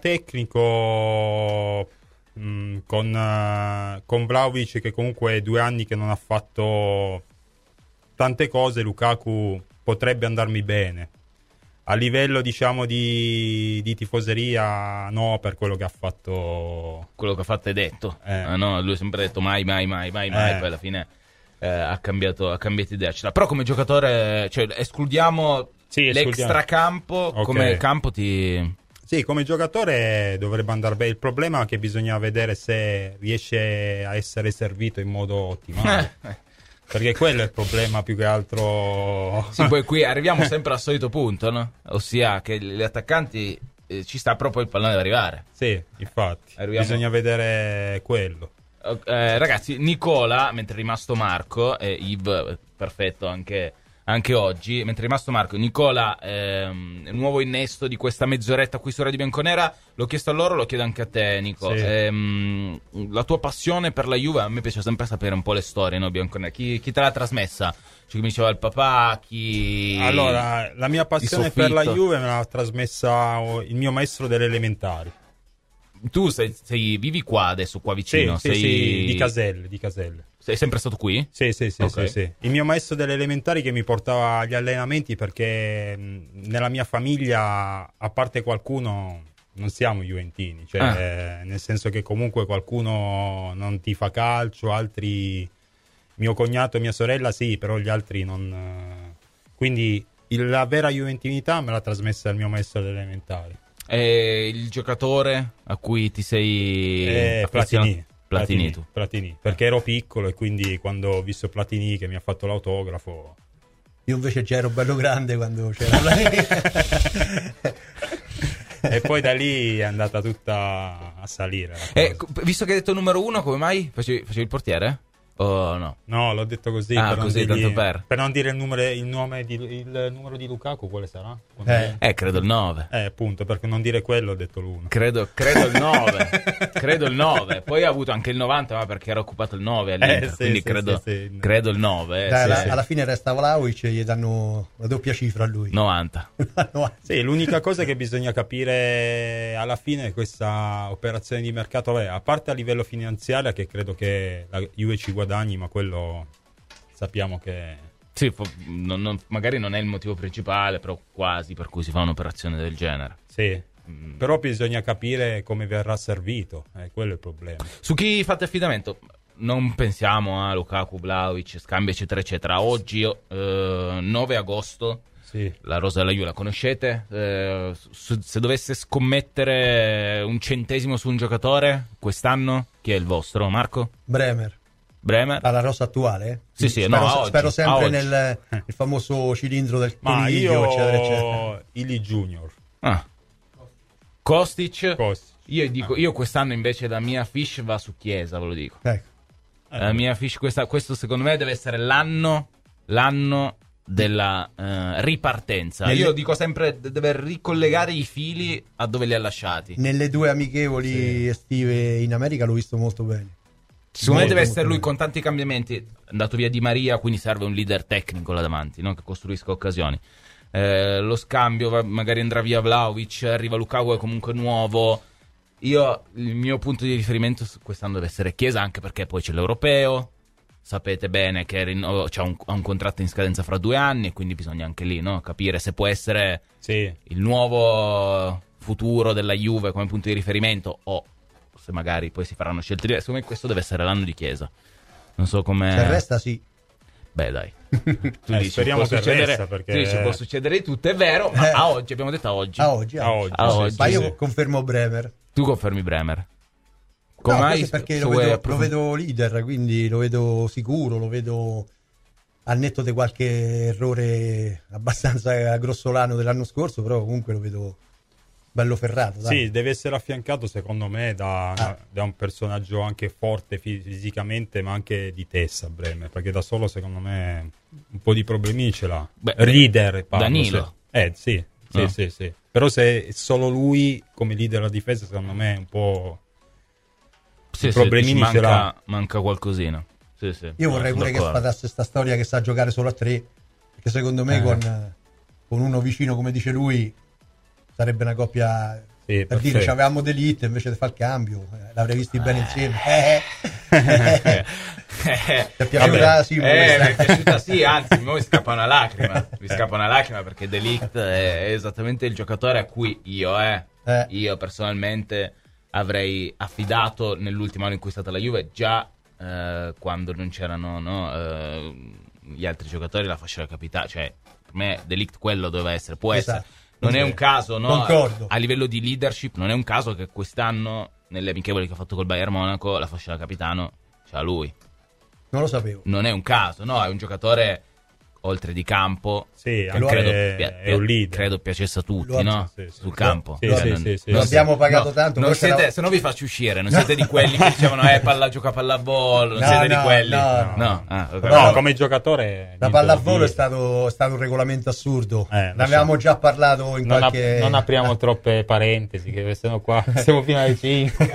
tecnico, mh, con, eh, con Vlahovic, che comunque è due anni che non ha fatto tante cose, Lukaku potrebbe andarmi bene. A livello, diciamo, di, di tifoseria, no, per quello che ha fatto. Quello che ha fatto è detto. Eh. Ah, no, lui ha sempre detto mai, mai, mai, mai, mai, Eh. poi alla fine eh, ha cambiato, ha cambiato idea. Ce l'ha. Però come giocatore, cioè, escludiamo Sì, escludiamo. l'extracampo, Ok. come campo ti... Sì, come giocatore dovrebbe andare bene. Il problema è che bisogna vedere se riesce a essere servito in modo ottimale. Perché quello è il problema più che altro. Sì, poi qui arriviamo sempre al solito punto, no? Ossia che gli attaccanti eh, ci sta proprio il pallone ad arrivare. Sì, infatti. Arriviamo- Bisogna vedere quello. Eh, ragazzi, Nicola, mentre è rimasto Marco, e Yves, perfetto anche, anche oggi, mentre è rimasto Marco, Nicola, ehm, nuovo innesto di questa mezz'oretta qui su Radio Bianconera, l'ho chiesto a loro, lo chiedo anche a te, Nico. Sì. Ehm, la tua passione per la Juve, a me piace sempre sapere un po' le storie, no, Bianconera? Chi, chi te l'ha trasmessa? Cioè, chi mi diceva il papà, chi... Allora, la mia passione per la soffitto. Juve me l'ha trasmessa il mio maestro delle elementari. Tu sei, sei- vivi qua adesso, qua Sì, vicino? sì, sei... sì, di Caselle, di Caselle. Sei sempre stato qui? Sì, sì, sì, Ok. sì, sì. Il mio maestro delle elementari che mi portava agli allenamenti perché mh, nella mia famiglia, a parte qualcuno, non siamo juventini. Cioè, Ah. eh, nel senso che comunque qualcuno non tifa calcio, altri... Mio cognato e mia sorella sì, però gli altri non... eh. Quindi il- la vera juventinità me l'ha trasmessa il mio maestro delle elementari. E il giocatore a cui ti sei Eh, affezionato? Platini. Platini, tu. Platini, perché ero piccolo e quindi quando ho visto Platini che mi ha fatto l'autografo... Io invece già ero bello grande quando c'era la... E poi da lì è andata tutta a salire. la cosa. Eh, co- visto che hai detto numero uno, come mai? Facevi, facevi il portiere? O no? No, l'ho detto così, Ah, per, così, non dirgli- tanto per. per non dire il numero, il nome di, il numero di Lukaku, quale sarà? Eh. Eh, credo il nove. Eh, appunto, perché non dire quello ho detto l'uno. Credo, credo il nove. Credo il nove. Poi ha avuto anche il novanta, ma perché era occupato il nove all'Inter. Eh, sì, quindi sì, credo, sì, sì. credo il nove. eh, Dai, sì, alla, sì. alla fine resta Vlahovic e gli danno la doppia cifra a lui. novanta. No, Sì, l'unica cosa che bisogna capire alla fine è questa operazione di mercato, vabbè, a parte a livello finanziario, che credo che la Juve ci guadagni, ma quello sappiamo che... Sì, fo- non- non- magari non è il motivo principale, però quasi per cui si fa un'operazione del genere. Sì, Mm. però bisogna capire come verrà servito, eh, quello è il problema. Su chi fate affidamento? Non pensiamo a Lukaku, Vlahovic, scambi eccetera eccetera. Oggi, eh, nove agosto, Sì. La rosa della Juve la conoscete? Eh, su, se dovesse scommettere un centesimo su un giocatore quest'anno, chi è il vostro, Marco? Bremer. Bremer? Alla rosa attuale? Sì, sì, spero, no, a oggi, spero a sempre oggi. nel il famoso cilindro del Ma coniglio, io eccetera, eccetera. Ili Junior. Ah. Kostic? Kostic. Io dico, io quest'anno invece la mia fish va su Chiesa, ve lo dico. Ecco. La mia fish questa, questo secondo me deve essere l'anno, l'anno della eh, ripartenza. Nelle- Io dico sempre de- deve ricollegare i fili a dove li ha lasciati. Nelle due amichevoli Sì. estive in America l'ho visto molto bene. Secondo me Molto, deve molto essere lui bene. con tanti cambiamenti. È andato via Di Maria, quindi serve un leader tecnico là davanti, no? Che costruisca occasioni. Eh, lo scambio, va- magari andrà via Vlahovic, arriva Lukaku, è comunque nuovo. Io, il mio punto di riferimento su quest'anno deve essere Chiesa, anche perché poi c'è l'Europeo. Sapete bene che rinno- c'ha un, ha un contratto in scadenza fra due anni, e quindi bisogna anche lì, no? Capire se può essere Sì. il nuovo futuro della Juve come punto di riferimento, o se magari poi si faranno scelte diverse. Secondo me questo deve essere l'anno di Chiesa. Non so come... Se resta sì. Beh, dai. Tu Eh, dici, speriamo può che succedere, resta, perché- tu dici, può succedere di tutto, è vero, ma Eh. a oggi, abbiamo detto a oggi. A oggi, A oggi, A sì, oggi. sì, Ma io sì. confermo Bremer. Tu confermi Bremer. Come No, mai? questo è perché Se lo vuoi vedo, lo approfondire- vedo leader, quindi lo vedo sicuro, lo vedo al netto di qualche errore abbastanza grossolano dell'anno scorso, però comunque lo vedo bello ferrato. Dai. Sì, deve essere affiancato secondo me da, Ah. da un personaggio anche forte fi- fisicamente, ma anche di testa, Bremer, perché da solo secondo me un po' di problemi ce l'ha. Beh, Leader, parlo, Danilo. se- Eh sì, sì, No. sì, sì. Però se è solo lui come leader della difesa, secondo me è un po'... Sì, sì, problemini dici, ce l'ha. manca, manca qualcosina. Sì, sì. Io No, vorrei sono pure che d'accordo. sfatasse sta storia che sa giocare solo a tre, perché secondo me Eh. con, con uno vicino, come dice lui, sarebbe una coppia... Sì, per perfetto. dire, avevamo D'Elite invece di fare il cambio, eh, l'avrei visti bene insieme. Eh, eh. Ti è piaciuta Vabbè. Simo, Eh, questa? mi è piaciuta sì, anzi, mi scappa una lacrima. Mi scappa una lacrima perché De Ligt è esattamente il giocatore a cui io, eh, Eh. io personalmente avrei affidato nell'ultimo anno in cui è stata la Juve, già eh, quando non c'erano no, eh, gli altri giocatori, la fascia da capitano. Cioè, per me De Ligt quello doveva essere, può Esatto. essere. Non è un caso, no? Concordo. A livello di leadership, non è un caso che quest'anno, nelle amichevoli che ha fatto col Bayern Monaco, la fascia da capitano c'ha lui. Non lo sapevo. Non è un caso, no? È un giocatore oltre di campo. Sì, che anche credo, è, pia- è un leader. credo piacesse a tutti, Lo- no? sì, sì. Sul campo. Sì, Cioè, sì, non- sì, sì. non Lo siete- abbiamo pagato no, tanto, Non poi siete, c'era- se no vi faccio uscire, non siete di quelli che dicevano eh palla gioca pallavolo, non No, siete di no, quelli. no, no. Ah, ok. No, No. come giocatore... La niente pallavolo da è dire. stato, è stato un regolamento assurdo. Eh, lo Ne avevamo so. già parlato in Non, ap- qualche... non apriamo troppe parentesi, che sennò qua siamo fino alle cinque.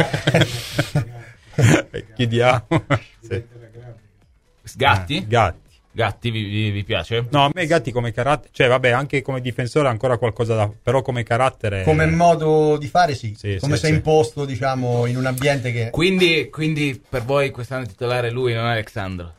Chiediamo. Sì. Gatti? Eh, Gatti. Gatti vi, vi- vi piace? No, a me Gatti come carattere, cioè vabbè, anche come difensore ha ancora qualcosa da... però come carattere... Come modo di fare sì, Sì, come sì, sei sì. imposto diciamo in un ambiente che... Quindi, quindi per voi quest'anno titolare lui, non Alexandro?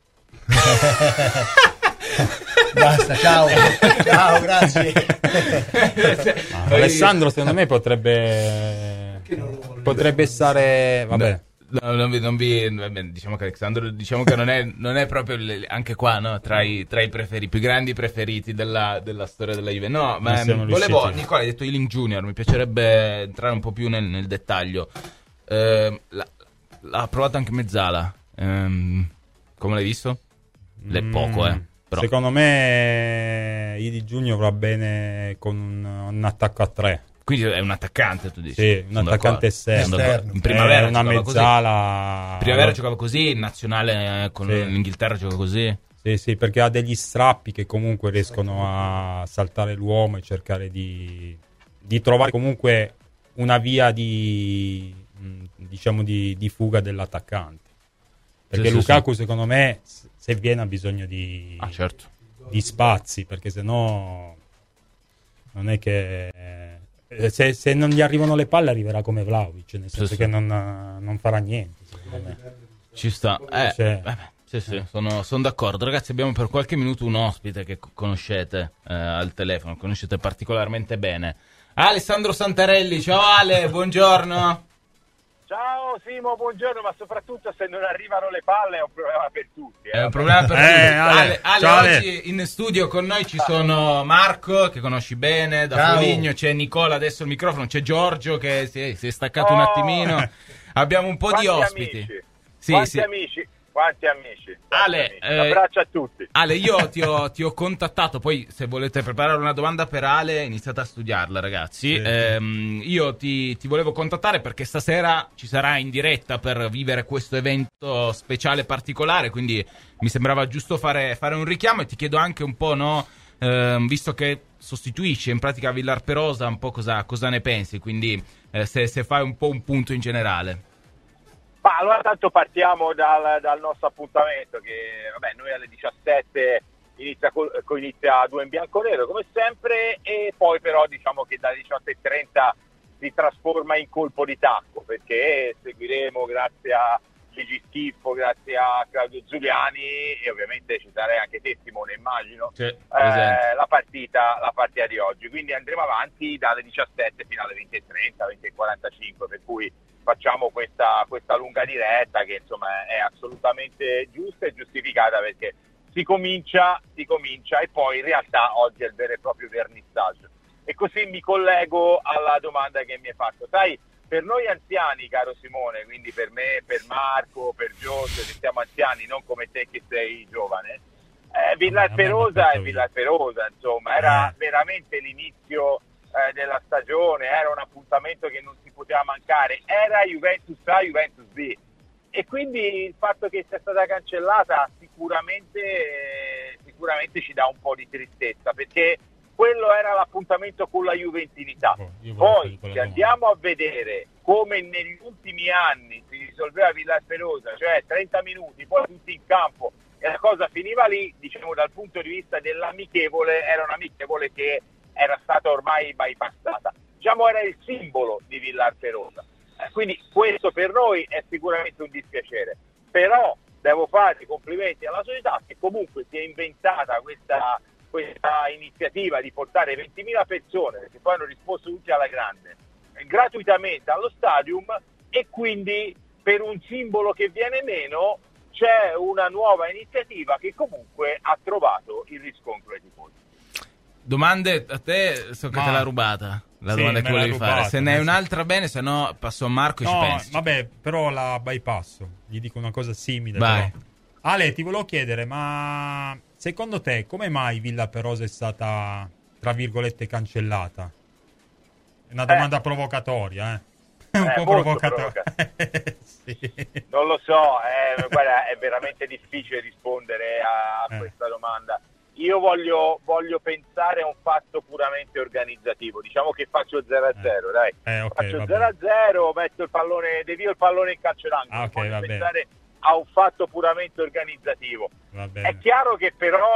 Basta, ciao, ciao, grazie. Ah, Alessandro secondo me potrebbe... potrebbe stare... vabbè. No, non vi, non vi- vabbè, diciamo che Alexandro diciamo che non è, non è proprio il- anche qua no, tra i, tra i preferi, più grandi preferiti della, della storia della Juve. No, ma Non siamo volevo, riusciti. Nicola, hai detto Ealing Junior, mi piacerebbe entrare un po' più nel, nel dettaglio. Eh, l'ha, l'ha provato anche Mezzala. Ehm, come l'hai visto? L'è poco, eh. Però. Secondo me Idi Junior va bene con un, un attacco a tre. Quindi è un attaccante, tu dici? Sì, un Sono attaccante d'accordo. esterno. Sono d'accordo. Esterno. In primavera Eh, una giocava così. mezzala. In primavera giocava così, in nazionale eh, con Sì. l'Inghilterra gioca così. Sì, sì, perché ha degli strappi che comunque riescono a saltare l'uomo e cercare di, di trovare comunque una via di, mh, diciamo, di, di fuga dell'attaccante. Perché Sì, sì, Lukaku, secondo me, s- se viene ha bisogno di, Ah, certo. di spazi, perché sennò non è che... eh, Se, se non gli arrivano le palle arriverà come Vlahovic, nel senso sì. che non, non farà niente, secondo me. Ci sta. Eh, Sì. vabbè, sì, sì, sono, sono d'accordo. Ragazzi, abbiamo per qualche minuto un ospite che co- conoscete eh, al telefono, conoscete particolarmente bene. Alessandro Santarelli, ciao Ale, buongiorno. Ciao Simo, buongiorno, ma soprattutto se non arrivano le palle è un problema per tutti. Eh. È un problema per Eh, tutti. Ale, Ale, Ale, ciao, Ale. oggi in studio con noi ci sono Marco, che conosci bene, da Ciao. Foligno, c'è Nicola adesso il microfono, c'è Giorgio che si è, si è staccato Oh. un attimino. Abbiamo un po' Quanti di ospiti. amici? Sì, Quanti sì. amici? Quanti amici? Quanti Ale, amici? eh, Un abbraccio a tutti. Ale, io ti ho, ti ho contattato, poi se volete preparare una domanda per Ale iniziate a studiarla, ragazzi. Sì. Ehm, io ti, ti volevo contattare perché stasera ci sarà in diretta per vivere questo evento speciale particolare, quindi mi sembrava giusto fare, fare un richiamo e ti chiedo anche un po', no, ehm, visto che sostituisci in pratica Villar Perosa, un po' cosa, cosa ne pensi, quindi eh, se, se fai un po' un punto in generale. Ma allora tanto partiamo dal, dal nostro appuntamento che vabbè, noi alle diciassette inizia, col, inizia due in bianco nero come sempre e poi però diciamo che dalle diciotto e trenta si trasforma in colpo di tacco perché seguiremo grazie a Gigi Schiffo, grazie a Claudio Giuliani e ovviamente ci sarei anche te Simone immagino Sì, eh, presente. la, partita, la partita di oggi, quindi andremo avanti dalle diciassette fino alle venti e trenta, venti e quarantacinque per cui facciamo questa, questa lunga diretta che insomma è assolutamente giusta e giustificata perché si comincia, si comincia e poi in realtà oggi è il vero e proprio vernissage. E così mi collego alla domanda che mi hai fatto. Sai, per noi anziani, caro Simone, quindi per me, per Marco, per Giorgio, che siamo anziani, non come te che sei giovane, eh, Villar Perosa è Villar Perosa, insomma, era veramente l'inizio Eh, della stagione, era un appuntamento che non si poteva mancare, era Juventus A, Juventus B e quindi il fatto che sia stata cancellata sicuramente, eh, sicuramente ci dà un po' di tristezza perché quello era l'appuntamento con la juventinità. Poi se andiamo a vedere come negli ultimi anni si risolveva Villar Perosa, cioè trenta minuti, poi tutti in campo e la cosa finiva lì, diciamo dal punto di vista dell'amichevole, era un amichevole che era stata ormai bypassata, diciamo era il simbolo di Villar Perosa, eh, quindi questo per noi è sicuramente un dispiacere, però devo fare i complimenti alla società che comunque si è inventata questa, questa iniziativa di portare ventimila persone, che poi hanno risposto tutti alla grande, eh, gratuitamente allo stadium e quindi per un simbolo che viene meno c'è una nuova iniziativa che comunque ha trovato il riscontro ai tifosi. Domande a te, so che Ma- te l'ha rubata la Sì, domanda me che l'ha volevi rubata, fare. Se ne hai nel un'altra bene, se no passo a Marco e ci No, pensi. vabbè, però la bypasso. Gli dico una cosa simile. Vai. Però. Ale, ti volevo chiedere, ma secondo te come mai Villa Perosa è stata, tra virgolette, cancellata? È una domanda Eh. provocatoria, eh? È un Eh, po' molto provocatoria. sì. Non lo so, eh, guarda, è veramente difficile rispondere a, a Eh. questa domanda. Io voglio, voglio pensare a un fatto puramente organizzativo. Diciamo che faccio zero a zero, dai. Eh, ok, faccio va zero a bene. zero, metto il pallone, devio il pallone in calcio d'angolo. Ah, ok, voglio va bene. pensare a un fatto puramente organizzativo. Va bene. È chiaro che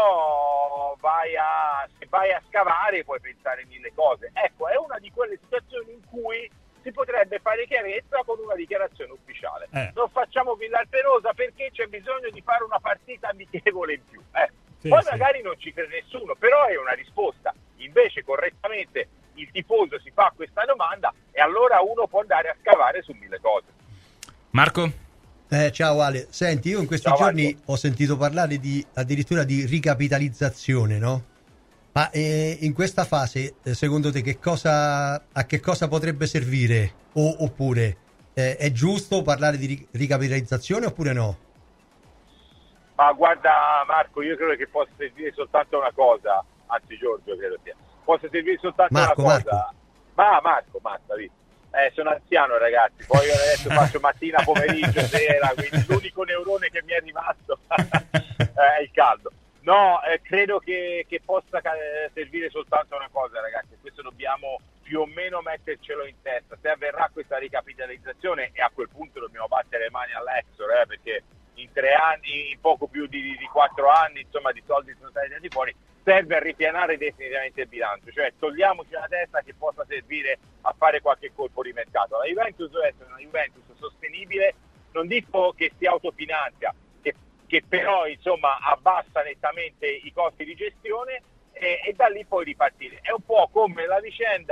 però vai a, se vai a scavare puoi pensare mille cose. Ecco, è una di quelle situazioni in cui si potrebbe fare chiarezza con una dichiarazione ufficiale. Eh. Non facciamo Villar Perosa perché c'è bisogno di fare una partita amichevole in più. Eh. Sì, Poi sì. magari non ci crede nessuno, però è una risposta. Invece correttamente il tifoso si fa questa domanda e allora uno può andare a scavare su mille cose. Marco? Eh, ciao Ale, senti, io in questi Ciao, giorni Marco. ho sentito parlare di addirittura di ricapitalizzazione, no? Ma eh, in questa fase, eh, secondo te, che cosa, a che cosa potrebbe servire? O, oppure eh, è giusto parlare di ri- ricapitalizzazione oppure no? Ma guarda Marco, io credo che possa servire soltanto una cosa, anzi Giorgio credo sia, possa servire soltanto Marco, una cosa. Marco. Ma Marco, Marco, visto? Eh, sono anziano ragazzi, poi io adesso faccio mattina, pomeriggio, sera, quindi l'unico neurone che mi è rimasto è il caldo. No, eh, credo che, che possa eh, servire soltanto una cosa ragazzi, questo dobbiamo più o meno mettercelo in testa, se avverrà questa ricapitalizzazione e a quel punto dobbiamo battere le mani all'Exor, eh, perché in tre anni, in poco più di, di quattro anni, insomma di soldi sono stati tirati fuori, serve a ripianare definitivamente il bilancio, cioè togliamoci la testa che possa servire a fare qualche colpo di mercato. La Juventus deve essere una Juventus sostenibile, non dico che si autofinanzia, che, che però insomma abbassa nettamente i costi di gestione e, e da lì poi ripartire. È un po' come la vicenda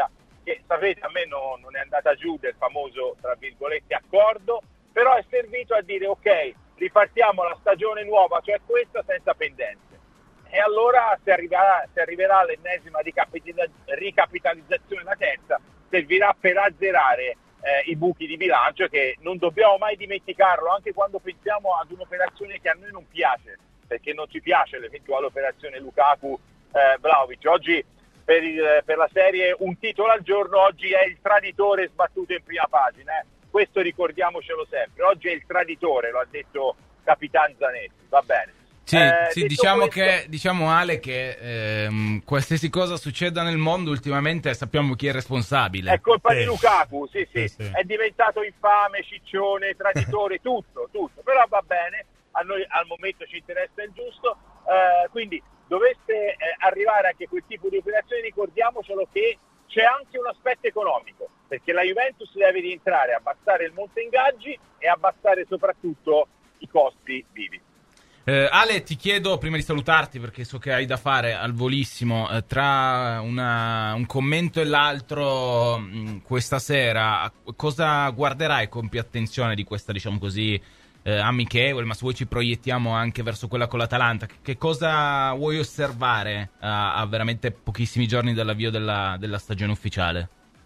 che sapete a me no, non è andata giù del famoso, tra virgolette, accordo, però è servito a dire ok, ripartiamo la stagione nuova, cioè questa senza pendenze. E allora se arriverà, se arriverà all'ennesima ricapitalizzazione, la terza, servirà per azzerare eh, i buchi di bilancio, che non dobbiamo mai dimenticarlo, anche quando pensiamo ad un'operazione che a noi non piace, perché non ci piace l'eventuale operazione Lukaku eh, Vlahovic. Oggi per, il, per la serie un titolo al giorno, oggi è il traditore sbattuto in prima pagina, eh. Questo ricordiamocelo sempre, oggi è il traditore, lo ha detto Capitan Zanetti, va bene. Sì, eh, sì diciamo, questo... che, diciamo Ale che ehm, qualsiasi cosa succeda nel mondo ultimamente sappiamo chi è responsabile. È colpa sì. di Lukaku, sì, sì, sì, sì. È diventato infame, ciccione, traditore, tutto, tutto, però va bene, a noi al momento ci interessa il giusto, eh, quindi dovesse eh, arrivare anche quel tipo di operazione, ricordiamocelo che c'è anche un aspetto economico, perché la Juventus deve rientrare, abbassare il monte ingaggi e abbassare soprattutto i costi vivi. Eh, Ale, ti chiedo, prima di salutarti, perché so che hai da fare al volissimo, eh, tra una, un commento e l'altro mh, questa sera, cosa guarderai con più attenzione di questa, diciamo così, eh, amichevole, ma se vuoi ci proiettiamo anche verso quella con l'Atalanta? Che, che cosa vuoi osservare a, a veramente pochissimi giorni dall'avvio della, della stagione ufficiale?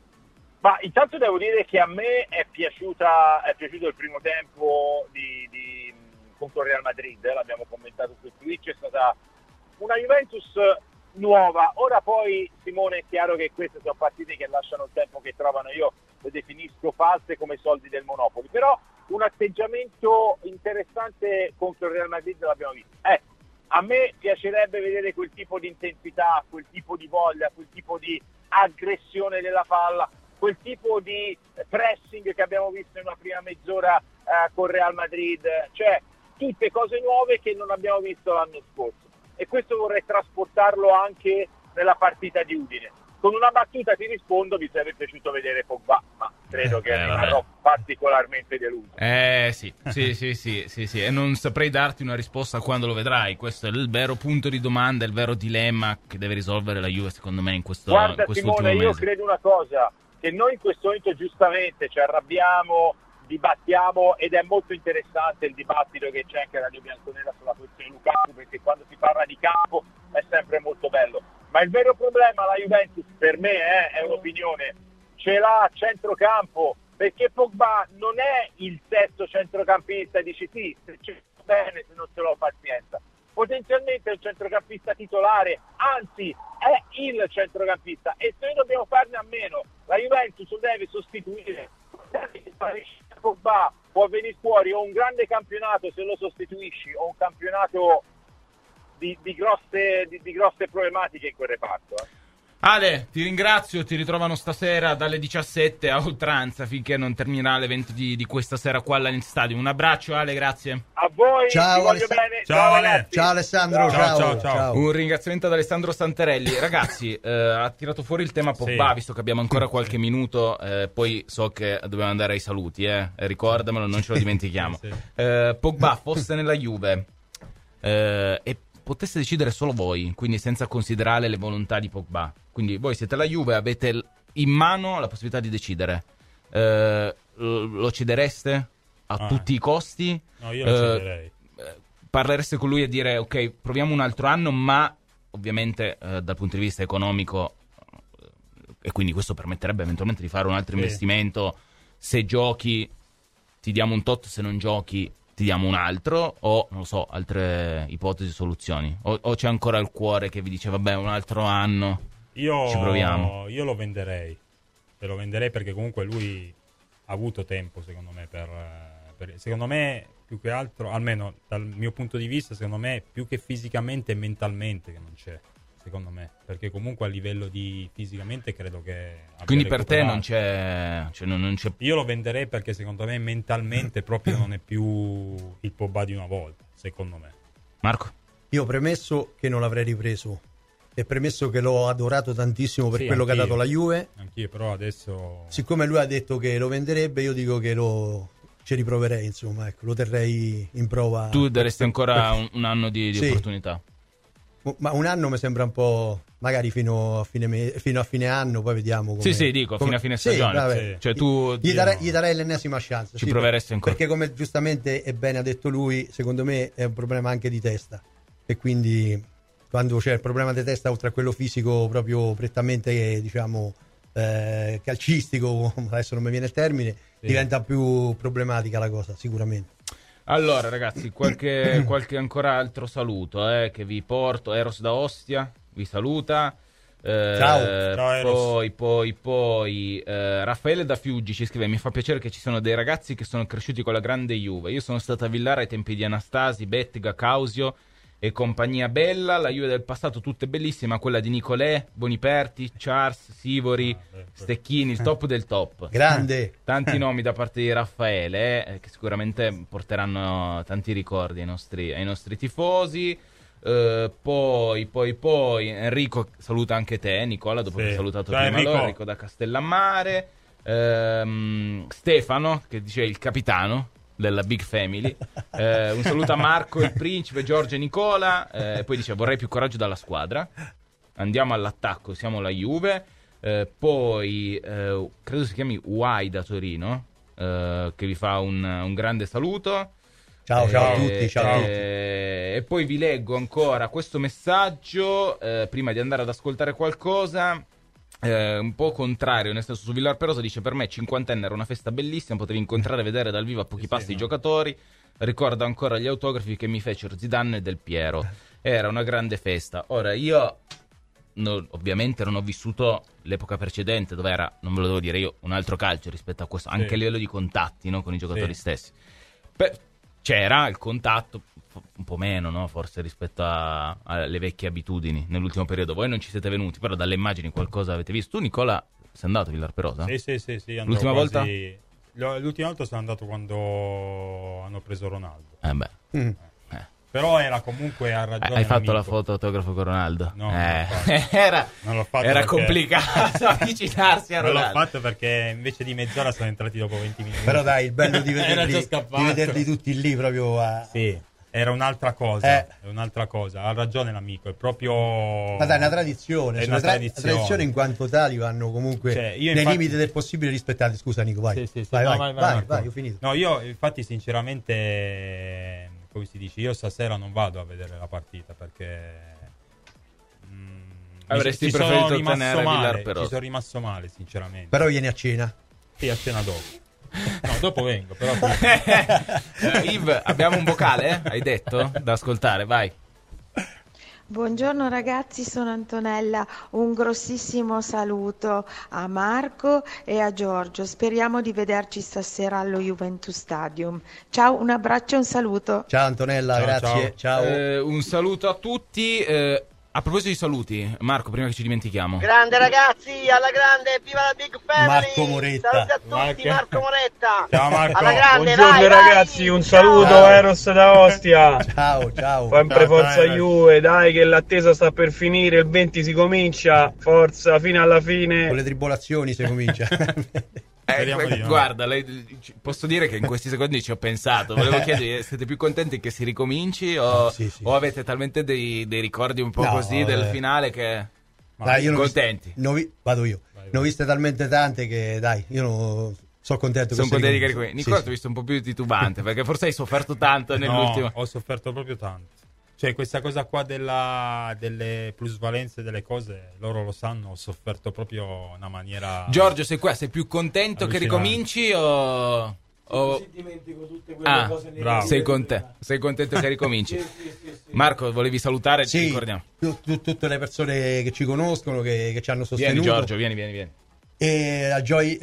Ma intanto devo dire che a me è piaciuta è piaciuto il primo tempo di, di contro il Real Madrid, eh, l'abbiamo commentato su Twitch, è stata una Juventus nuova. Ora poi, Simone, è chiaro che queste sono partite che lasciano il tempo che trovano, io le definisco false come soldi del Monopoli, però un atteggiamento interessante contro il Real Madrid l'abbiamo visto. Eh, a me piacerebbe vedere quel tipo di intensità, quel tipo di voglia, quel tipo di aggressione della palla, quel tipo di pressing che abbiamo visto in una prima mezz'ora eh, con Real Madrid, cioè tutte cose nuove che non abbiamo visto l'anno scorso, e questo vorrei trasportarlo anche nella partita di Udine. Con una battuta ti rispondo, mi sarebbe piaciuto vedere Pogba, ma credo che eh, rimarrò particolarmente deluso. Eh sì, sì, sì, sì, sì, sì, e non saprei darti una risposta quando lo vedrai. Questo è il vero punto di domanda, il vero dilemma che deve risolvere la Juve, secondo me, in questo Guarda, in Simone, io mese. credo una cosa, che noi in questo momento giustamente ci arrabbiamo, dibattiamo, ed è molto interessante il dibattito che c'è anche a Radio Bianconera sulla questione Lukaku, perché quando si parla di campo è sempre molto bello, ma il vero problema la Juventus, per me eh, è un'opinione, ce l'ha a centrocampo, perché Pogba non è il sesto centrocampista, dici sì, se c'è bene, se non ce l'ho pazienza, potenzialmente è un centrocampista titolare, anzi è il centrocampista, e se noi dobbiamo farne a meno, la Juventus lo deve sostituire. Pogba può venire fuori o un grande campionato se lo sostituisci, o un campionato di, di, grosse, di, di grosse problematiche in quel reparto. Eh. Ale, ti ringrazio, ti ritrovano stasera dalle diciassette a oltranza finché non terminerà l'evento di, di questa sera qua all'Allianz Stadium. Un abbraccio Ale, grazie. A voi, ciao, vi voglio Aless- bene. Ciao, Ciao, Ale. ragazzi. Ciao Alessandro, Ciao, ciao, ciao, ciao. ciao. Un ringraziamento ad Alessandro Santerelli. Ragazzi, eh, ha tirato fuori il tema Pogba, Sì. visto che abbiamo ancora qualche minuto, eh, poi so che dobbiamo andare ai saluti, eh. Ricordamelo, non ce lo dimentichiamo. Sì. Eh, Pogba fosse nella Juve eh, e potesse decidere solo voi, quindi senza considerare le volontà di Pogba. Quindi voi siete la Juve, avete in mano la possibilità di decidere. Eh, lo cedereste a Ah. tutti i costi? No, io lo Eh, cederei. eh, parlereste con lui e dire ok, proviamo un altro anno, ma ovviamente eh, dal punto di vista economico, eh, e quindi questo permetterebbe eventualmente di fare un altro Sì. investimento. Se giochi ti diamo un tot, se non giochi ti diamo un altro, o non lo so, altre ipotesi, soluzioni, o, o c'è ancora il cuore che vi dice vabbè, un altro anno Io, ci proviamo? io lo venderei. E lo venderei perché comunque lui ha avuto tempo, secondo me, per, per secondo me più che altro, almeno dal mio punto di vista, secondo me più che fisicamente e mentalmente che non c'è, secondo me, perché comunque a livello di fisicamente credo che abbia Quindi per te recuperato. non c'è, cioè non, non c'è Io lo venderei perché secondo me mentalmente proprio non è più il Pogba di una volta, secondo me. Marco? Io premesso che non l'avrei ripreso, e premesso che l'ho adorato tantissimo per Sì, quello che ha anch'io. dato la Juve, Anch'io però adesso siccome lui ha detto che lo venderebbe, io dico che lo ci riproverei, insomma, ecco, lo terrei in prova. Tu daresti ancora per- un, un anno di, di Sì. opportunità? ma un anno mi sembra un po', magari fino a fine, me- fino a fine anno, poi vediamo come, Sì, sì, dico, come... fino a fine Sì, stagione. vabbè. Sì. Cioè, tu gli, darei, gli darei l'ennesima chance. Ci sì, proveresti ancora. Perché come giustamente e bene ha detto lui, secondo me è un problema anche di testa. E quindi quando c'è il problema di testa, oltre a quello fisico proprio prettamente, diciamo, eh, calcistico, adesso non mi viene il termine, sì. diventa più problematica la cosa, sicuramente. Allora ragazzi, qualche, qualche ancora altro saluto eh, che vi porto. Eros da Ostia vi saluta. Eh, Ciao. Ciao, poi poi poi eh, Raffaele da Fiuggi ci scrive: mi fa piacere che ci sono dei ragazzi che sono cresciuti con la grande Juve. Io sono stato a Villara ai tempi di Anastasi, Bettiga, Causio e compagnia bella. La Juve del passato tutta bellissima, ma quella di Nicolè, Boniperti, Charles, Sivori, ah, Stecchini, il top del top. Grande. Tanti nomi da parte di Raffaele eh, che sicuramente porteranno tanti ricordi ai nostri, ai nostri tifosi. Uh, poi poi poi Enrico saluta anche te, Nicola, dopo sì. che hai salutato Ciao, prima Enrico. loro, Enrico da Castellammare. Ehm, Stefano che dice il capitano della Big Family. Eh, un saluto a Marco, il principe, Giorgio e Nicola. E eh, poi dice vorrei più coraggio dalla squadra, andiamo all'attacco, siamo la Juve. Eh, poi eh, credo si chiami Uai da Torino, eh, che vi fa un, un grande saluto. Ciao, ciao eh, a tutti, ciao a tutti. Eh, e poi vi leggo ancora questo messaggio eh, prima di andare ad ascoltare qualcosa. Eh, un po' contrario, nel senso, su Villar Perosa dice: per me cinquantenne era una festa bellissima, potevi incontrare e vedere dal vivo a pochi sì, passi sì, i no. giocatori. Ricordo ancora gli autografi che mi fecero Zidane e Del Piero, era una grande festa. Ora io no, ovviamente non ho vissuto l'epoca precedente, dove era, non ve lo devo dire io, un altro calcio rispetto a questo, sì. anche a livello di contatti, no, con i giocatori sì. stessi. Per, c'era il contatto un po' meno, no? Forse rispetto a, alle vecchie abitudini nell'ultimo periodo. Voi non ci siete venuti, però dalle immagini qualcosa avete visto. Tu, Nicola, sei andato a Villar Perosa? Sì, sì, sì, sì, l'ultima volta? Quasi... L'ultima volta sono andato quando hanno preso Ronaldo. Eh beh. Mm. Eh. Però era comunque a ragione. Hai fatto amico. la foto autografo con Ronaldo? No, eh. non era non l'ho fatto era perché... complicato avvicinarsi a non Ronaldo. l'ho fatto perché invece di mezz'ora sono entrati dopo venti minuti. Però dai, il bello di Era vederli, già scappato. di vederli tutti lì proprio a... Sì, era un'altra cosa, Eh. è un'altra cosa. Ha ragione l'amico, è proprio... Ma dai, è una tradizione, È cioè, una le tra- tradizione. tradizioni in quanto tali vanno comunque Cioè, io nei infatti- limiti del possibile rispettati. Scusa Nico, vai. Sì, sì, sì. Vai, No, vai, vai, vai, vai, vai, Marco. ho finito. No, io infatti sinceramente, come si dice, io stasera non vado a vedere la partita perché... mm, Avresti mi- ci sono preferito rimasto tenere Villar male, Perosa. ci sono rimasto male sinceramente. Però vieni a cena. Sì, a cena dopo. No, dopo vengo, però... eh, Yves, abbiamo un vocale, eh? Hai detto? Da ascoltare, vai. Buongiorno ragazzi, sono Antonella, un grossissimo saluto a Marco e a Giorgio, speriamo di vederci stasera allo Juventus Stadium. Ciao, un abbraccio e un saluto. Ciao Antonella, Ciao, grazie. Ciao. Eh, un saluto a tutti. Eh, a proposito di saluti, Marco, prima che ci dimentichiamo. Grande ragazzi, alla grande, viva la Big Family. Marco Moretta. Saluti a tutti, Marco. Marco Moretta. Ciao Marco. Alla grande, Buongiorno vai, ragazzi, vai. un saluto Ciao. Eros da Ostia. Ciao, ciao. Sempre Ciao, forza Eros. Juve, dai che l'attesa sta per finire, il venti si comincia, forza fino alla fine. Con le tribolazioni si comincia. Eh, Speriamo di no. guarda, lei- ci- posso dire che in questi secondi ci ho pensato. Volevo chiedere, siete più contenti che si ricominci o, Sì, sì. o avete talmente dei, dei ricordi un po' No, così del eh. finale che... Dai, io ne ho viste- Contenti? ne ho vi- vado io. Vai, vai. Ne ho viste talmente tante che dai, io non sono contento. Sono che si contenti che ricominci. ricominci. Nicola, Sì, ti ho visto un po' più titubante perché forse hai sofferto tanto nell'ultimo... No, ho sofferto proprio tanto. Cioè, questa cosa qua della, delle plusvalenze delle cose, loro lo sanno, ho sofferto proprio in una maniera... Giorgio, sei qua, sei più contento che Allucinante. ricominci o... o... Così dimentico tutte quelle Ah, cose bravo. sei, conte- sei contento che ricominci? Sì, sì, sì, sì. Marco, volevi salutare? Ci Sì, ricordiamo. tu- tu- tutte le persone che ci conoscono, che, che ci hanno Vieni sostenuto. Giorgio, vieni, vieni, vieni. E a Joy,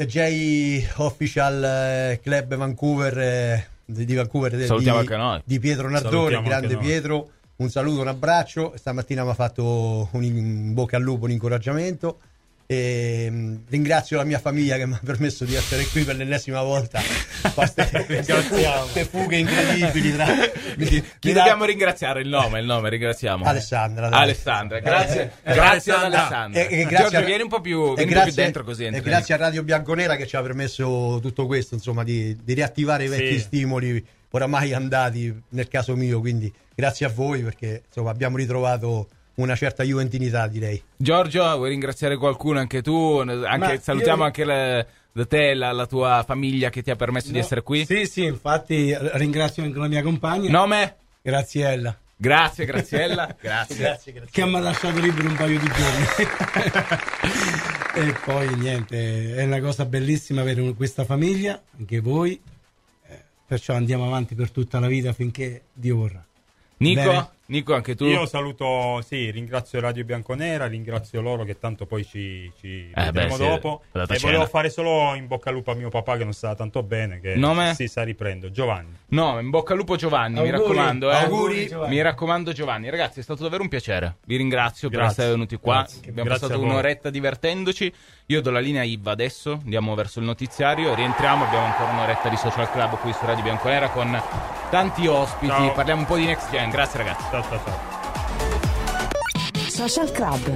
J Official eh, Club Vancouver, eh, di di Vancouver, eh, Salutiamo di, anche noi. di Pietro Nardone, Salutiamo grande anche noi. Pietro, un saluto, un abbraccio. Stamattina mi ha fatto un in bocca al lupo, un incoraggiamento. E, mh, ringrazio la mia famiglia che mi ha permesso di essere qui per l'ennesima volta. Queste, queste fughe incredibili tra, mi- Chi mi chi dà- dobbiamo ringraziare? Il nome, il nome, ringraziamo. Alessandra, dai. Alessandra, grazie. Eh, grazie ad Alessandra. Alessandra. E- e grazie Giorgio, a- vieni un po' più, e vieni un po' grazie, più dentro così. e entri grazie a Radio Bianconera che ci ha permesso tutto questo, insomma, di, di riattivare i vecchi Sì. stimoli oramai andati nel caso mio, quindi grazie a voi perché insomma abbiamo ritrovato una certa juventinità, direi. Giorgio, vuoi ringraziare qualcuno anche tu? Anche, Ma salutiamo io- anche le, da te, la, la tua famiglia che ti ha permesso di No, essere qui. Sì, sì, infatti r- ringrazio anche la mia compagna. Nome? Graziella. Grazie, Graziella. Grazie. Grazie, grazie. Che mi ha lasciato libero un paio di giorni. E poi niente, è una cosa bellissima avere un- questa famiglia, anche voi. Eh, perciò andiamo avanti per tutta la vita finché Dio vorrà. Nico? Bene. Nico, anche tu? Io saluto, sì, ringrazio Radio Bianconera, ringrazio loro che tanto poi ci, ci Eh, vedremo beh, sì, dopo. per la E cena. volevo fare solo in bocca al lupo a mio papà che non sta tanto bene, che Nome? si sta riprendendo. Giovanni. No, in bocca al lupo Giovanni, mi Auguri. raccomando. Eh. Auguri, Giovanni. Mi raccomando Giovanni. Ragazzi, è stato davvero un piacere. Vi ringrazio per Grazie. essere venuti qua. Grazie. Abbiamo Grazie passato a voi. un'oretta divertendoci. Io do la linea a Iva adesso, andiamo verso il notiziario, rientriamo, abbiamo ancora un'oretta di Social Club qui su Radio Bianconera con tanti ospiti. Ciao. Parliamo un po' di Next Gen. Grazie ragazzi. Ciao ciao ciao. Social Club.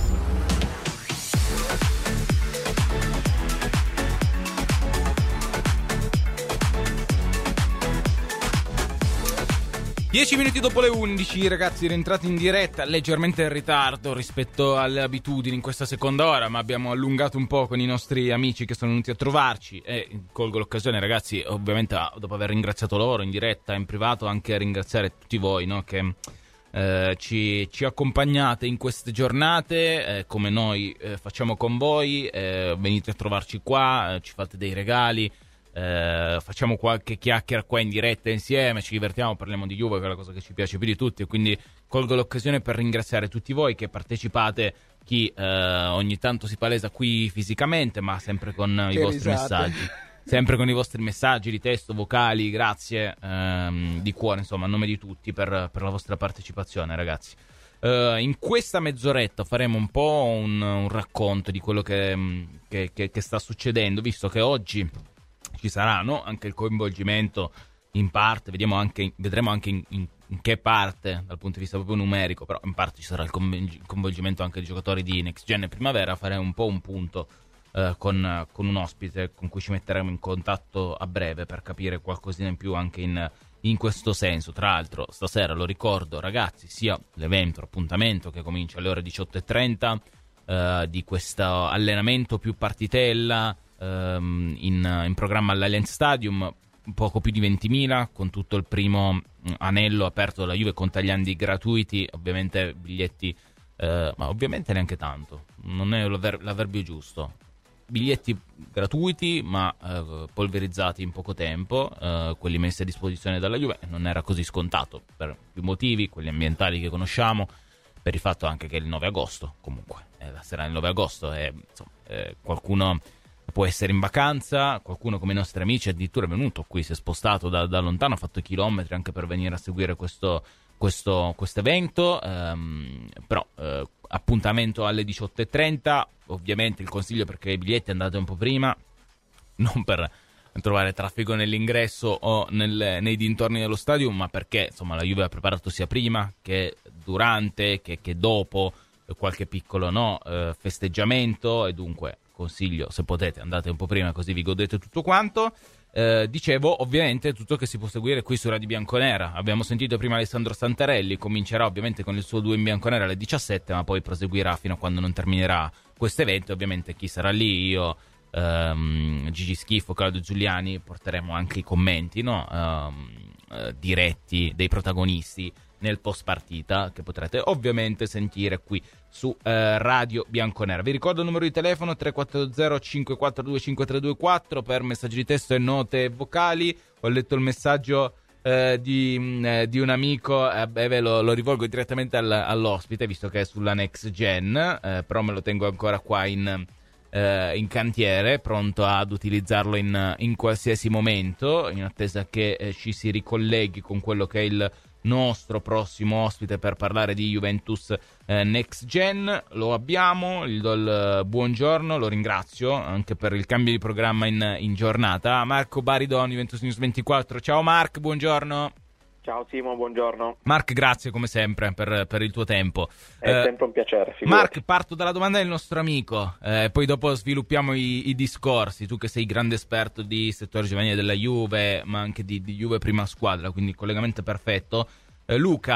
dieci minuti dopo le undici, ragazzi, rientrati in diretta, leggermente in ritardo rispetto alle abitudini in questa seconda ora, ma abbiamo allungato un po' con i nostri amici che sono venuti a trovarci e colgo l'occasione, ragazzi, ovviamente dopo aver ringraziato loro in diretta, in privato, anche a ringraziare tutti voi, no, che eh, ci, ci accompagnate in queste giornate, eh, come noi eh, facciamo con voi, eh, venite a trovarci qua, eh, ci fate dei regali. Eh, facciamo qualche chiacchiera qua in diretta insieme, ci divertiamo, parliamo di Juve che è la cosa che ci piace più di tutti, e quindi colgo l'occasione per ringraziare tutti voi che partecipate, chi eh, ogni tanto si palesa qui fisicamente, ma sempre con Che i vostri risate. messaggi, sempre con i vostri messaggi di testo, vocali, grazie ehm, di cuore, insomma, a nome di tutti per, per la vostra partecipazione, ragazzi. Uh, in questa mezz'oretta faremo un po' un, un racconto di quello che, che, che, che sta succedendo, visto che oggi ci sarà, no? Anche il coinvolgimento in parte, vediamo anche, vedremo anche in, in, in che parte dal punto di vista proprio numerico, però in parte ci sarà il convolg- coinvolgimento anche di giocatori di Next Gen e Primavera. Faremo un po' un punto eh, con, con un ospite con cui ci metteremo in contatto a breve per capire qualcosina in più anche in, in questo senso. Tra l'altro stasera, lo ricordo ragazzi, sia l'evento, l'appuntamento che comincia alle ore diciotto e trenta eh, di questo allenamento più partitella in, in programma all'Allianz Stadium, poco più di ventimila, con tutto il primo anello aperto dalla Juve con tagliandi gratuiti, ovviamente biglietti, eh, ma ovviamente neanche tanto, non è l'avver- l'avverbio giusto, biglietti gratuiti ma eh, polverizzati in poco tempo, eh, quelli messi a disposizione dalla Juve. Non era così scontato per più motivi, quelli ambientali che conosciamo, per il fatto anche che è il nove agosto, comunque è la sera del nove agosto e insomma, eh, qualcuno può essere in vacanza, qualcuno come i nostri amici addirittura è venuto qui, si è spostato da, da lontano, ha fatto chilometri anche per venire a seguire questo questo evento, ehm, però eh, appuntamento alle diciotto e trenta, ovviamente il consiglio, perché i biglietti andate un po' prima, non per trovare traffico nell'ingresso o nel, nei dintorni dello stadio, ma perché insomma la Juve ha preparato sia prima che durante che, che dopo qualche piccolo no, eh, festeggiamento, e dunque consiglio, se potete andate un po' prima così vi godete tutto quanto. Eh, dicevo, ovviamente tutto che si può seguire qui su Radio Bianconera. Abbiamo sentito prima Alessandro Santarelli, comincerà ovviamente con il suo due in Bianconera alle diciassette, ma poi proseguirà fino a quando non terminerà questo evento. Ovviamente chi sarà lì, io, ehm, Gigi Schifo, Claudio Giuliani, porteremo anche i commenti, no? ehm, eh, diretti dei protagonisti nel post partita, che potrete ovviamente sentire qui su eh, Radio Bianconera. Vi ricordo il numero di telefono tre quattro zero cinque quattro due cinque tre due quattro per messaggi di testo e note vocali. Ho letto il messaggio eh, di, eh, di un amico, eh, beh, ve lo, lo rivolgo direttamente al, all'ospite, visto che è sulla Next Gen, eh, però me lo tengo ancora qua in, eh, in cantiere, pronto ad utilizzarlo in, in qualsiasi momento, in attesa che eh, ci si ricolleghi con quello che è il nostro prossimo ospite per parlare di Juventus eh, Next Gen. Lo abbiamo, gli do il buongiorno, lo ringrazio anche per il cambio di programma in, in giornata. Marco Baridon, Juventus News ventiquattro. Ciao Mark, buongiorno. Ciao Simo, buongiorno. Mark, grazie come sempre per, per il tuo tempo. È eh, sempre un piacere. Figurati. Mark, parto dalla domanda del nostro amico, eh, poi dopo sviluppiamo i, i discorsi. Tu che sei grande esperto di settore giovanile della Juve, ma anche di, di Juve prima squadra, quindi collegamento perfetto. Eh, Luca,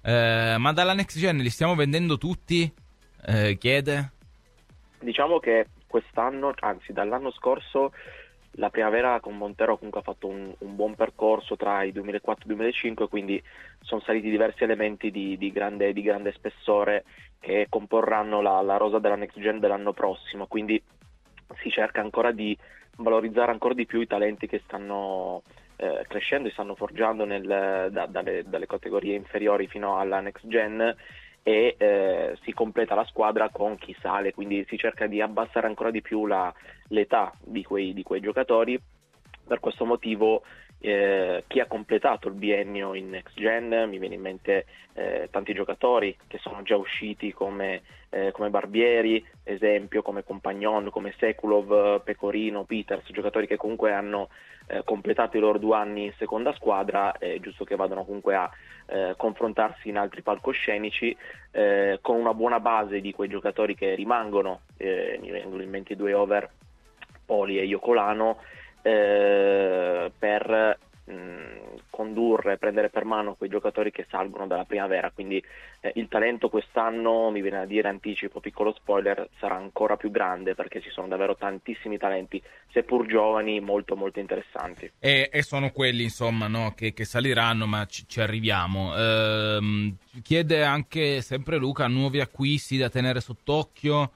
Eh, ma dalla next gen li stiamo vendendo tutti? Eh, chiede. Diciamo che quest'anno, anzi dall'anno scorso, la primavera con Montero comunque ha fatto un, un buon percorso tra i duemilaquattro e duemilacinque, quindi sono saliti diversi elementi di, di, grande, di grande spessore che comporranno la, la rosa della next gen dell'anno prossimo, quindi si cerca ancora di valorizzare ancora di più i talenti che stanno eh, crescendo e stanno forgiando nel, da, dalle, dalle categorie inferiori fino alla next gen, e eh, si completa la squadra con chi sale, quindi si cerca di abbassare ancora di più la, l'età di quei, di quei giocatori. Per questo motivo eh, chi ha completato il biennio in next gen, mi viene in mente eh, tanti giocatori che sono già usciti come, eh, come Barbieri, esempio, come Compagnon, come Sekulov, Pecorino, Peters, giocatori che comunque hanno eh, completato i loro due anni in seconda squadra, è giusto che vadano comunque a Eh, confrontarsi in altri palcoscenici eh, con una buona base di quei giocatori che rimangono, eh, mi vengono in mente i due over, Poli e Iocolano, eh, per mh, condurre, prendere per mano quei giocatori che salgono dalla primavera, quindi eh, il talento quest'anno, mi viene a dire, anticipo, piccolo spoiler, sarà ancora più grande perché ci sono davvero tantissimi talenti, seppur giovani, molto molto interessanti. E, e sono quelli, insomma, no, che, che saliranno, ma ci, ci arriviamo. Ehm, chiede anche sempre Luca, nuovi acquisti da tenere sott'occhio.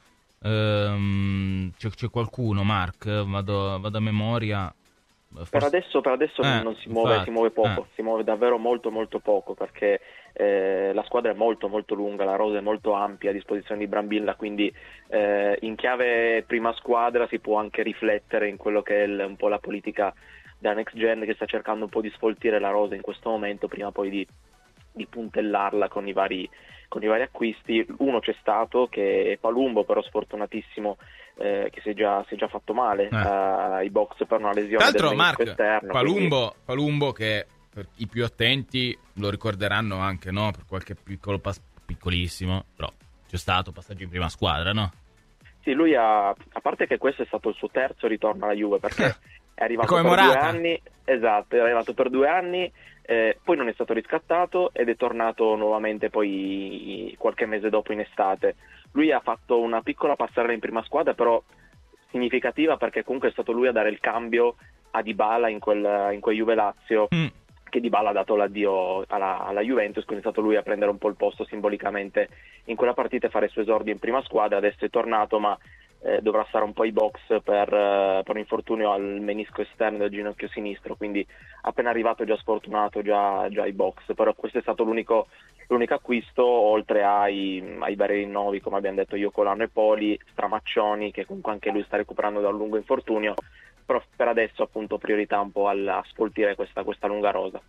Ehm, c'è, c'è qualcuno, Mark? Vado, vado a memoria. Forse... Per adesso, per adesso eh, non si muove, infatti, si muove poco, eh. si muove davvero molto molto poco, perché eh, la squadra è molto molto lunga, la rosa è molto ampia a disposizione di Brambilla, quindi eh, in chiave prima squadra si può anche riflettere in quello che è il, un po' la politica della next gen, che sta cercando un po' di sfoltire la rosa in questo momento, prima poi di, di puntellarla con i vari con i vari acquisti. Uno c'è stato, che è Palumbo, però sfortunatissimo, eh, che si è già, si è già fatto male eh. ai box per una lesione. Tra l'altro, del Mark, esterno, Palumbo, quindi... Palumbo che per i più attenti lo ricorderanno anche, no? Per qualche piccolo pas- piccolissimo, però c'è stato passaggio in prima squadra, no? Sì, lui ha, a parte che questo è stato il suo terzo ritorno alla Juve, perché è arrivato come per Morata. due anni, esatto, è arrivato per due anni, eh, poi non è stato riscattato ed è tornato nuovamente poi qualche mese dopo in estate. Lui ha fatto una piccola passerella in prima squadra, però significativa, perché comunque è stato lui a dare il cambio a Dybala in quel, in quel Juve Lazio, mm. che Dybala ha dato l'addio alla, alla Juventus, quindi è stato lui a prendere un po' il posto simbolicamente in quella partita e fare il suo esordio in prima squadra. Adesso è tornato, ma eh, dovrà stare un po' ai box per, eh, per un infortunio al menisco esterno del ginocchio sinistro, quindi appena arrivato già sfortunato, già, già ai box. Però questo è stato l'unico, l'unico acquisto, oltre ai, ai vari rinnovi, come abbiamo detto, Iocolano e Poli, Stramaccioni, che comunque anche lui sta recuperando da un lungo infortunio, però per adesso appunto priorità un po' a sfoltire questa, questa lunga rosa.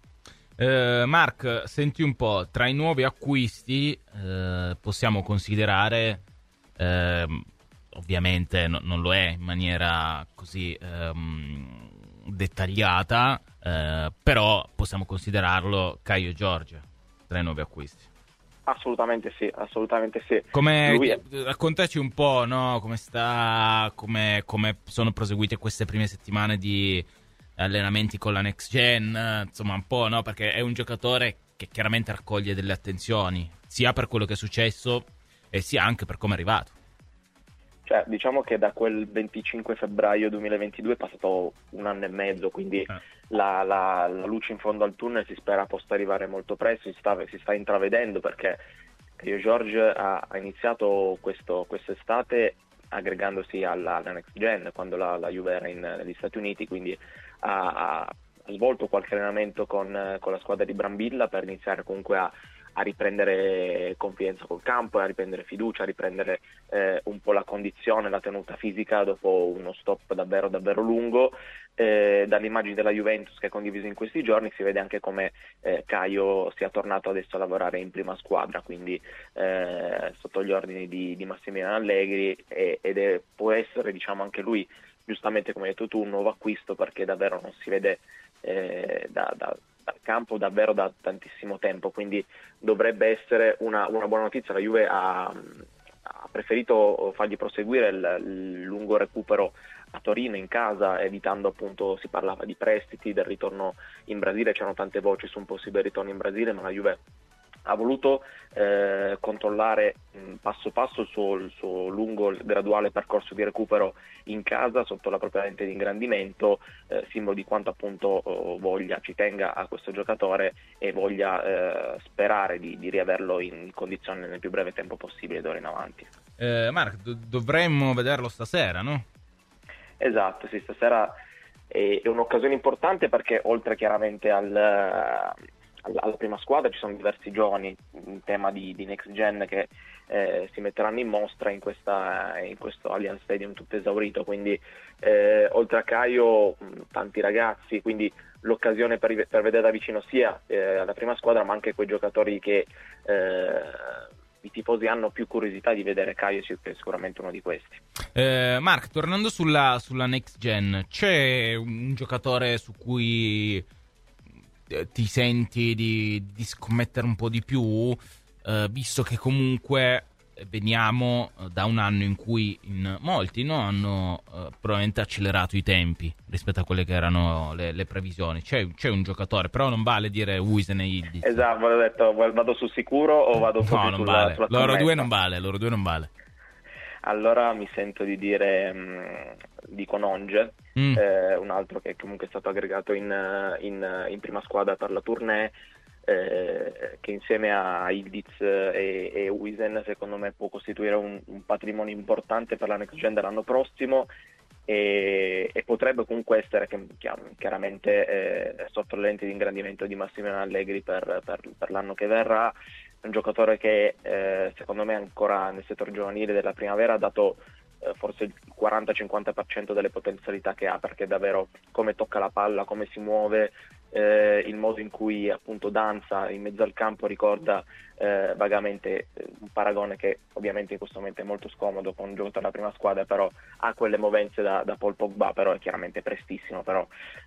Eh, Mark, senti un po', tra i nuovi acquisti eh, possiamo considerare, eh, ovviamente no, non lo è in maniera così ehm, dettagliata, eh, però possiamo considerarlo Caio Giorgio tra i nuovi acquisti. Assolutamente sì, assolutamente sì. Come, Lui è... Raccontaci un po', no, come sta, come, come sono proseguite queste prime settimane di allenamenti con la next gen, insomma un po', no, perché è un giocatore che chiaramente raccoglie delle attenzioni, sia per quello che è successo e sia anche per come è arrivato. Cioè, diciamo che da quel venticinque febbraio duemilaventidue è passato un anno e mezzo, quindi eh. la, la, la luce in fondo al tunnel si spera possa arrivare molto presto, si sta, si sta intravedendo, perché Caio Giorgio ha, ha iniziato questo, quest'estate aggregandosi alla, alla next gen quando la, la Juve era in, negli Stati Uniti, quindi ha, ha svolto qualche allenamento con, con la squadra di Brambilla per iniziare comunque a a riprendere confidenza col campo, a riprendere fiducia, a riprendere eh, un po' la condizione, la tenuta fisica dopo uno stop davvero davvero lungo. Eh, dalle immagini della Juventus che ha condiviso in questi giorni si vede anche come eh, Caio sia tornato adesso a lavorare in prima squadra, quindi eh, sotto gli ordini di, di Massimiliano Allegri, e, ed è, può essere, diciamo, anche lui, giustamente come hai detto tu, un nuovo acquisto, perché davvero non si vede eh, da, da al campo davvero da tantissimo tempo, quindi dovrebbe essere una, una buona notizia. La Juve ha, ha preferito fargli proseguire il, il lungo recupero a Torino in casa, evitando, appunto, si parlava di prestiti, del ritorno in Brasile, c'erano tante voci su un possibile ritorno in Brasile, ma la Juve ha voluto eh, controllare mh, passo passo il suo, il suo lungo, graduale percorso di recupero in casa sotto la propria lente di ingrandimento, eh, simbolo di quanto appunto oh, voglia, ci tenga a questo giocatore e voglia eh, sperare di, di riaverlo in condizione nel più breve tempo possibile d'ora in avanti. Eh, Marco, do- dovremmo vederlo stasera, no? Esatto, sì, stasera è, è un'occasione importante perché oltre chiaramente al... alla prima squadra ci sono diversi giovani in tema di, di next gen che eh, si metteranno in mostra in, questa, in questo Allianz Stadium tutto esaurito, quindi eh, oltre a Caio mh, tanti ragazzi, quindi l'occasione per, per vedere da vicino sia eh, la prima squadra ma anche quei giocatori che eh, i tifosi hanno più curiosità di vedere. Caio è sicuramente uno di questi. eh, Mark, tornando sulla, sulla next gen, c'è un giocatore su cui ti senti di, di scommettere un po' di più, eh, visto che comunque veniamo da un anno in cui in molti no, hanno eh, probabilmente accelerato i tempi rispetto a quelle che erano le, le previsioni. C'è, c'è un giocatore, però non vale dire Huijsen e Yildiz. Esatto, ho detto vado sul sicuro o vado no, non sulla, vale. sulla loro due non vale, loro due non vale. Allora mi sento di dire mh, dico Nonge, mm. eh, un altro che comunque è stato aggregato in, in, in prima squadra per la tournée, eh, che insieme a Yildiz e, e Huijsen secondo me può costituire un, un patrimonio importante per la next gen dell'anno prossimo e, e potrebbe comunque essere che, chiaramente eh, sotto le lenti di ingrandimento di Massimiliano Allegri per, per, per l'anno che verrà. Un giocatore che eh, secondo me ancora nel settore giovanile della primavera ha dato eh, forse il quaranta cinquanta per cento delle potenzialità che ha, perché davvero come tocca la palla, come si muove, eh, il modo in cui appunto danza in mezzo al campo ricorda eh, vagamente un paragone che ovviamente in questo momento è molto scomodo con un giocatore della prima squadra, però ha quelle movenze da, da Paul Pogba, però è chiaramente prestissimo, però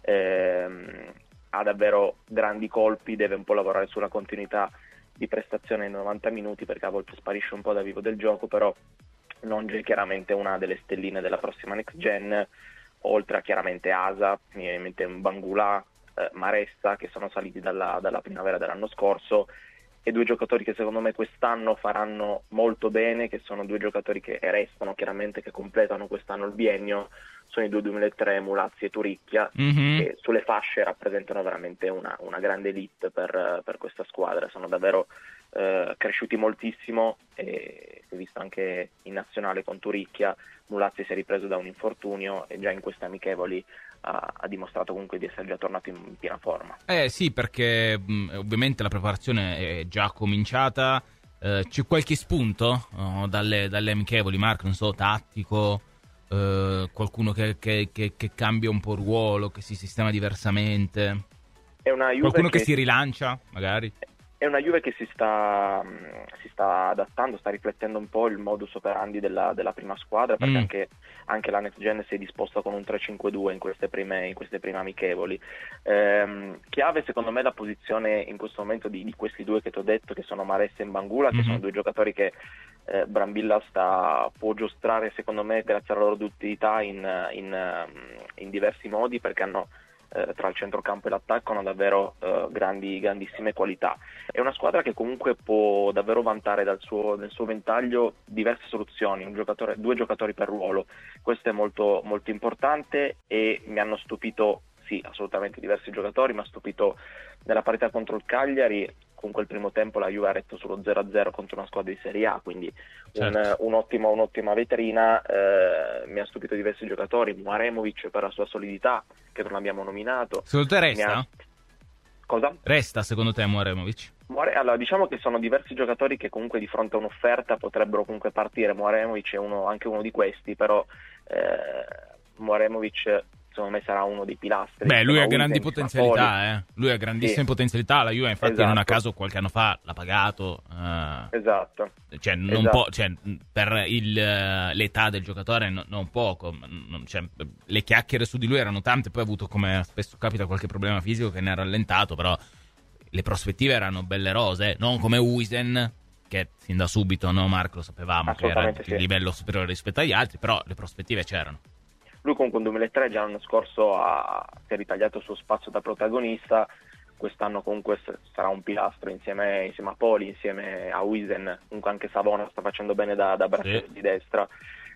ehm, ha davvero grandi colpi, deve un po' lavorare sulla continuità di prestazione in novanta minuti perché a volte sparisce un po' da vivo del gioco, però Nonge è chiaramente una delle stelline della prossima next gen, oltre a chiaramente Asa, mi viene in mente Bangula, eh, Maressa, che sono saliti dalla, dalla primavera dell'anno scorso, e due giocatori che secondo me quest'anno faranno molto bene, che sono due giocatori che restano chiaramente, che completano quest'anno il biennio, sono i due duemilatré, Mulazzi e Turicchia, mm-hmm. che sulle fasce rappresentano veramente una, una grande elite per, per questa squadra, sono davvero eh, cresciuti moltissimo, e si è visto anche in nazionale con Turicchia. Mulazzi si è ripreso da un infortunio e già in queste amichevoli ha, ha dimostrato comunque di essere già tornato in, in piena forma. Eh sì, perché mh, ovviamente la preparazione è già cominciata, eh, c'è qualche spunto oh, dalle, dalle amichevoli, Marco, non so, tattico, eh, qualcuno che, che, che, che cambia un po' ruolo, che si sistema diversamente, è una Juve qualcuno che... che si rilancia magari? È una Juve che si sta, si sta adattando, sta riflettendo un po' il modus operandi della, della prima squadra, perché mm. anche, anche la next gen si è disposta con un tre cinque due in queste prime, in queste prime amichevoli. Ehm, chiave secondo me la posizione in questo momento di, di questi due che ti ho detto, che sono Maressa e Bangula, mm-hmm. che sono due giocatori che eh, Brambilla sta, può giostrare secondo me grazie alla loro utilità in, in, in diversi modi, perché hanno tra il centrocampo e l'attacco hanno davvero uh, grandi, grandissime qualità. È una squadra che comunque può davvero vantare dal suo, nel suo ventaglio diverse soluzioni, un giocatore, due giocatori per ruolo. Questo è molto, molto importante, e mi hanno stupito, sì, assolutamente diversi giocatori, mi ha stupito nella parità contro il Cagliari. Con quel primo tempo la Juve ha retto sullo zero a zero contro una squadra di Serie A, quindi certo. un, un'ottima, un'ottima vetrina. Eh, mi ha stupito diversi giocatori, Muaremovic per la sua solidità, che non abbiamo nominato. Secondo te resta? Ha... Cosa? Resta secondo te Muaremovic? Muare... Allora, diciamo che sono diversi giocatori che comunque di fronte a un'offerta potrebbero comunque partire. Muaremovic è uno, anche uno di questi, però eh, Muaremovic secondo me sarà uno dei pilastri. Beh, lui ha grandi potenzialità, eh. Lui ha grandissime sì. potenzialità. La Juve, infatti, esatto. non a caso qualche anno fa l'ha pagato. Uh, esatto. Cioè, non esatto. po- cioè, per il, l'età del giocatore, no, non poco. Non, cioè, le chiacchiere su di lui erano tante. Poi ha avuto, come spesso capita, qualche problema fisico che ne ha rallentato. Però le prospettive erano belle rose. Non come Huijsen, che fin da subito, no, Marco, lo sapevamo che era sì. di livello superiore rispetto agli altri. Però le prospettive c'erano. Lui comunque nel duemilatré, già l'anno scorso, ha, si è ritagliato il suo spazio da protagonista, quest'anno comunque s- sarà un pilastro insieme, insieme a Poli, insieme a Wisen, comunque anche Savona sta facendo bene da, da braccio Sì. di destra.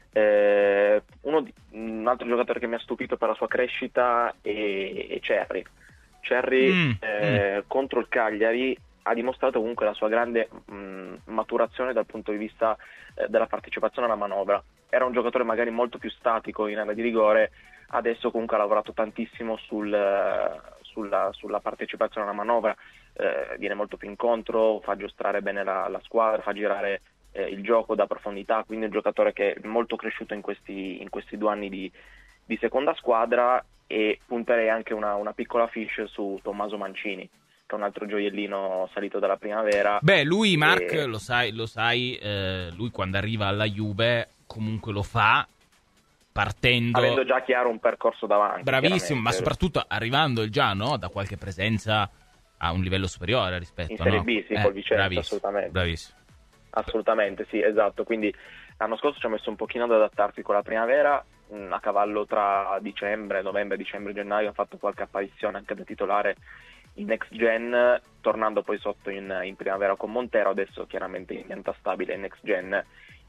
Eh, uno di- un altro giocatore che mi ha stupito per la sua crescita è, è Cerri. Cerri Mm, eh, contro il Cagliari ha dimostrato comunque la sua grande mh, maturazione dal punto di vista eh, della partecipazione alla manovra. Era un giocatore magari molto più statico in area di rigore, adesso comunque ha lavorato tantissimo sul, eh, sulla, sulla partecipazione alla manovra, eh, viene molto più incontro, fa giostrare bene la, la squadra, fa girare eh, il gioco da profondità, quindi è un giocatore che è molto cresciuto in questi, in questi due anni di, di seconda squadra, e punterei anche una, una piccola fish su Tommaso Mancini, che è un altro gioiellino salito dalla primavera. Beh, lui, Mark, E- lo sai, lo sai eh, lui quando arriva alla Juve comunque lo fa partendo... avendo già chiaro un percorso davanti. Bravissimo, ma chiaramente. soprattutto arrivando già, no, da qualche presenza a un livello superiore rispetto, In Serie no? B, sì, Eh, col Vicenza, bravissimo, assolutamente. Bravissimo. Assolutamente, sì, esatto. Quindi l'anno scorso ci ha messo un pochino ad adattarsi con la primavera, mh, a cavallo tra dicembre, novembre, dicembre, gennaio ha fatto qualche apparizione anche da titolare in Next Gen, tornando poi sotto in, in primavera con Montero, adesso chiaramente in pianta stabile in Next Gen,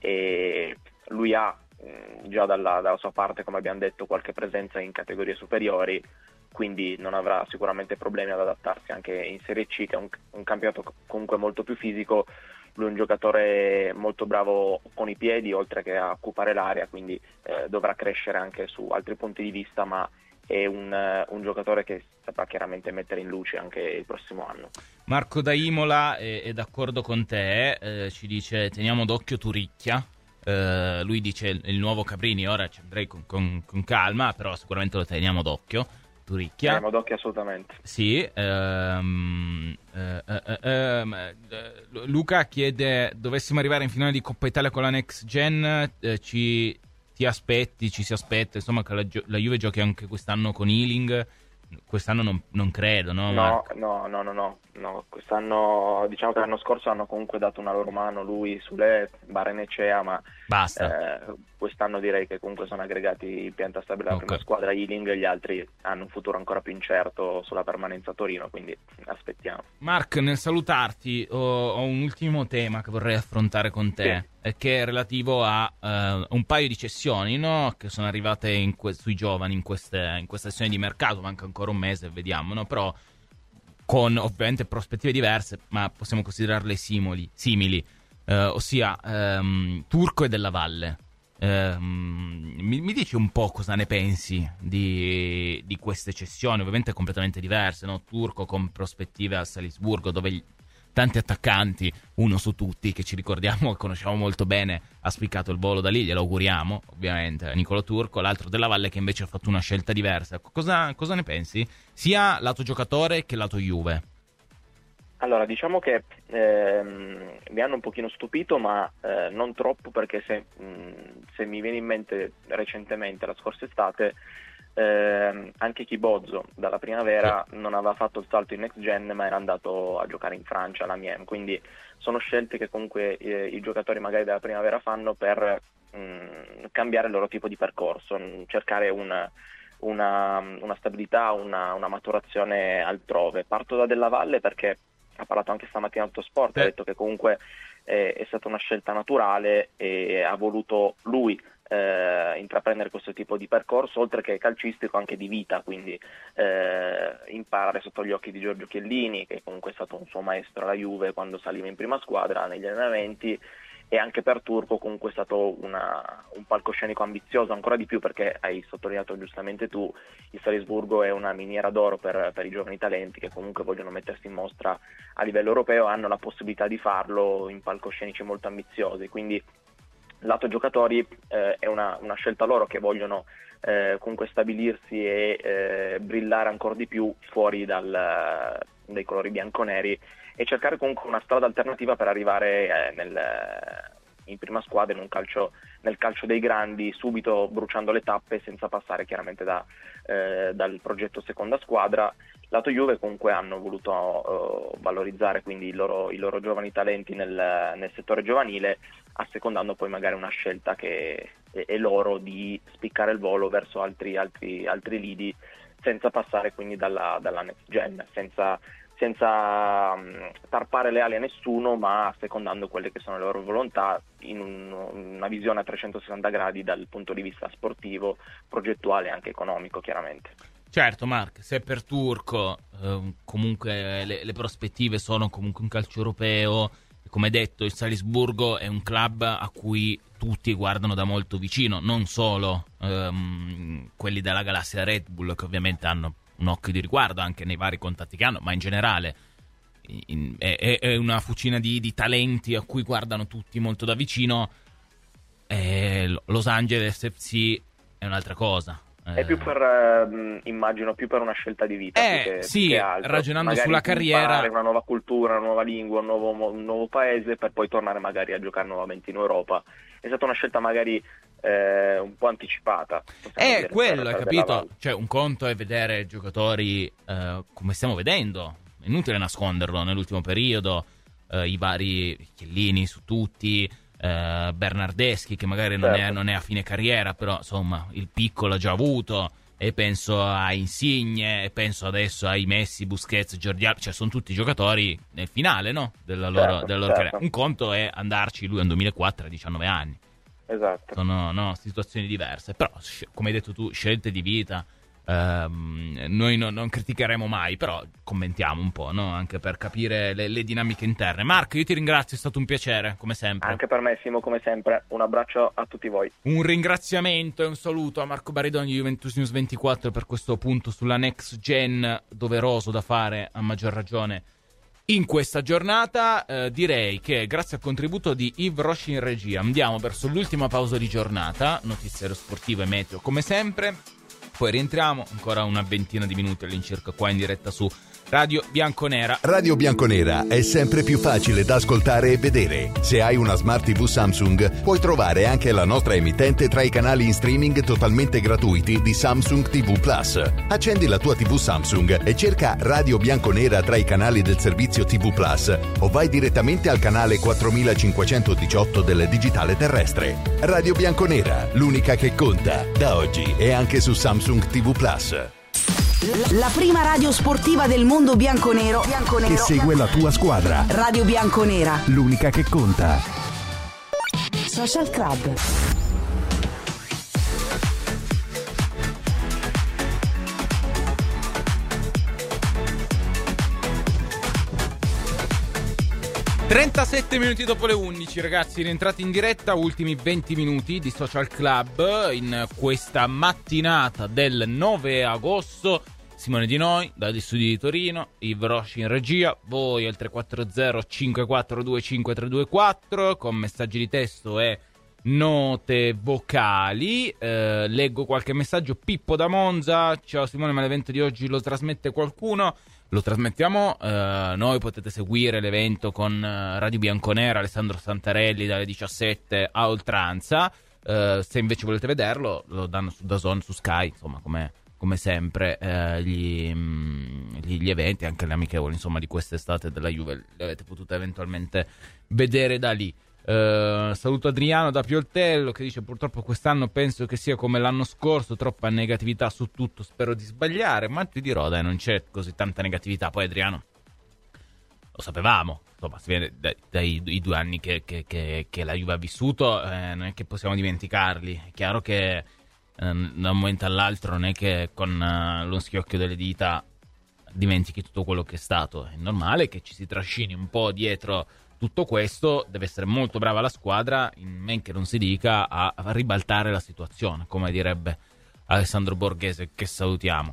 e lui ha mh, già dalla, dalla sua parte, come abbiamo detto, qualche presenza in categorie superiori, quindi non avrà sicuramente problemi ad adattarsi anche in Serie C, che è un, un campionato comunque molto più fisico. Lui è un giocatore molto bravo con i piedi, oltre che a occupare l'area, quindi eh, dovrà crescere anche su altri punti di vista, ma è un, eh, un giocatore che saprà chiaramente mettere in luce anche il prossimo anno. Marco da Imola è, è d'accordo con te, eh, ci dice teniamo d'occhio Turicchia, eh, lui dice il, il nuovo Cabrini, ora ci andrei con, con, con calma, però sicuramente lo teniamo d'occhio, Turicchia. Teniamo d'occhio assolutamente. Sì, ehm, eh, eh, ehm, eh, Luca chiede, dovessimo arrivare in finale di Coppa Italia con la Next Gen, eh, ci ti aspetti, ci si aspetta insomma che la, Gio- la Juve giochi anche quest'anno con Ealing? Quest'anno non, non credo, no? No, Marco? no, no, no, no, no. Quest'anno, diciamo che l'anno scorso hanno comunque dato una loro mano, lui, Sule, Barenecea, ma Basta. eh, quest'anno direi che comunque sono aggregati in pianta stabile la Ok. prima squadra, Ealing, e gli altri hanno un futuro ancora più incerto sulla permanenza a Torino, quindi aspettiamo. Mark, nel salutarti ho, ho un ultimo tema che vorrei affrontare con te, eh, che è relativo a eh, un paio di cessioni, no? Che sono arrivate in que- sui giovani in queste, in questa sessione di mercato, manca ancora un mese, vediamo, no? Però con ovviamente prospettive diverse, ma possiamo considerarle simili, simili eh, ossia ehm, Turco e Della Valle. Ehm, mi, mi dici un po' cosa ne pensi di, di queste cessioni, ovviamente completamente diverse, no? Turco con prospettive a Salisburgo, dove gli- tanti attaccanti, uno su tutti che ci ricordiamo e conosciamo molto bene, ha spiccato il volo da lì, glielo auguriamo ovviamente a Nicola Turco, l'altro Della Valle che invece ha fatto una scelta diversa. Cosa, cosa ne pensi? Sia lato giocatore che lato Juve. Allora, diciamo che ehm, mi hanno un pochino stupito, ma eh, non troppo, perché se, mh, se mi viene in mente recentemente, la scorsa estate, ehm, anche Chibozzo dalla primavera non aveva fatto il salto in Next Gen, ma era andato a giocare in Francia, alla Miem, quindi sono scelte che comunque eh, i giocatori magari della primavera fanno per mh, cambiare il loro tipo di percorso, mh, cercare un... Una, una stabilità, una, una maturazione altrove. Parto da Della Valle perché ha parlato anche stamattina a Autosport, ha detto che comunque eh, è stata una scelta naturale e ha voluto lui eh, intraprendere questo tipo di percorso, oltre che calcistico anche di vita, quindi eh, imparare sotto gli occhi di Giorgio Chiellini, che comunque è stato un suo maestro alla Juve quando saliva in prima squadra negli allenamenti. E anche per Turco comunque è stato una, un palcoscenico ambizioso, ancora di più perché hai sottolineato giustamente tu, il Salisburgo è una miniera d'oro per, per i giovani talenti che comunque vogliono mettersi in mostra a livello europeo, hanno la possibilità di farlo in palcoscenici molto ambiziosi, quindi lato giocatori eh, è una, una scelta loro, che vogliono eh, comunque stabilirsi e eh, brillare ancora di più fuori dal, dai colori bianconeri, e cercare comunque una strada alternativa per arrivare eh, nel, in prima squadra, in un calcio, nel calcio dei grandi, subito bruciando le tappe senza passare chiaramente da, eh, dal progetto seconda squadra. Lato Juve comunque hanno voluto uh, valorizzare quindi i loro, i loro giovani talenti nel, nel settore giovanile, assecondando poi magari una scelta che è, è loro di spiccare il volo verso altri, altri, altri lidi, senza passare quindi dalla, dalla next gen, senza senza um, tarpare le ali a nessuno, ma secondando quelle che sono le loro volontà in un, una visione a trecentosessanta gradi dal punto di vista sportivo, progettuale e anche economico, chiaramente. Certo, Mark, se per Turco eh, comunque le, le prospettive sono comunque un calcio europeo, come detto il Salisburgo è un club a cui tutti guardano da molto vicino, non solo ehm, quelli della galassia Red Bull, che ovviamente hanno un occhio di riguardo anche nei vari contatti che hanno, ma in generale in, è, è una fucina di, di talenti a cui guardano tutti molto da vicino. E Los Angeles F C è un'altra cosa. È più per, eh, immagino, più per una scelta di vita. Eh, più che, sì, più che altro. ragionando magari sulla carriera. Imparare una nuova cultura, una nuova lingua, un nuovo, un nuovo paese, per poi tornare magari a giocare nuovamente in Europa. È stata una scelta magari eh, un po' anticipata. È quello, hai capito? Cioè, un conto è vedere giocatori eh, come stiamo vedendo, inutile nasconderlo, nell'ultimo periodo, eh, i vari Chiellini su tutti, Uh, Bernardeschi che magari non, certo. è, non è a fine carriera, però insomma il piccolo ha già avuto, e penso a Insigne, e penso adesso ai Messi, Busquets, Jordi Alba, cioè sono tutti giocatori nel finale, no? della loro, certo, della loro certo. carriera. Un conto è andarci, lui è un duemilaquattro, a diciannove anni, esatto. Sono no, situazioni diverse, però come hai detto tu, scelte di vita. Um, noi no, non criticheremo mai, però commentiamo un po', no? Anche per capire le, le dinamiche interne. Marco, io ti ringrazio, è stato un piacere, come sempre. Anche per me, Simo, come sempre. Un abbraccio a tutti voi. Un ringraziamento e un saluto a Marco Baridoni di Juventus News ventiquattro per questo punto sulla next gen, doveroso da fare a maggior ragione in questa giornata. Eh, direi che grazie al contributo di Yves Roche in regia andiamo verso l'ultima pausa di giornata, notiziario sportivo e meteo come sempre. Poi rientriamo ancora una ventina di minuti all'incirca qua in diretta su Radio Bianconera. Radio Bianconera è sempre più facile da ascoltare e vedere. Se hai una Smart tivù Samsung, puoi trovare anche la nostra emittente tra i canali in streaming totalmente gratuiti di Samsung tivù Plus. Accendi la tua tivù Samsung e cerca Radio Bianconera tra i canali del servizio tivù Plus, o vai direttamente al canale quattromilacinquecentodiciotto del digitale terrestre. Radio Bianconera, l'unica che conta, da oggi e anche su Samsung tivù Plus. La prima radio sportiva del mondo bianconero, bianconero che segue la tua squadra. Radio Bianconera, l'unica che conta. Social Club. trentasette minuti dopo le undici, ragazzi, rientrati in diretta, ultimi venti minuti di Social Club in questa mattinata del nove agosto. Simone Di Noi dagli studi di Torino, Yves Roche in regia, voi al tre quattro zero cinque quattro due cinque tre due quattro con messaggi di testo e note vocali. Eh, leggo qualche messaggio. Pippo da Monza: ciao Simone, ma l'evento di oggi lo trasmette qualcuno? Lo trasmettiamo eh, noi, potete seguire l'evento con eh, Radio Bianconera, Alessandro Santarelli dalle diciassette a oltranza. Eh, se invece volete vederlo, lo danno su D A Z N, su Sky, insomma, come, come sempre eh, gli, gli, gli eventi, anche le amichevoli, insomma, di quest'estate della Juve, le avete potute eventualmente vedere da lì. Uh, saluto Adriano da Pioltello che dice: purtroppo quest'anno penso che sia come l'anno scorso, troppa negatività su tutto, spero di sbagliare, ma ti dirò, dai, non c'è così tanta negatività. Poi Adriano, lo sapevamo, insomma, si vede dai, dai i due anni che, che, che, che la Juve ha vissuto, eh, non è che possiamo dimenticarli. È chiaro che eh, da un momento all'altro non è che con uh, lo schiocchio delle dita dimentichi tutto quello che è stato. È normale che ci si trascini un po' dietro tutto questo, deve essere molto brava la squadra, in men che non si dica, a, a ribaltare la situazione, come direbbe Alessandro Borghese, che salutiamo.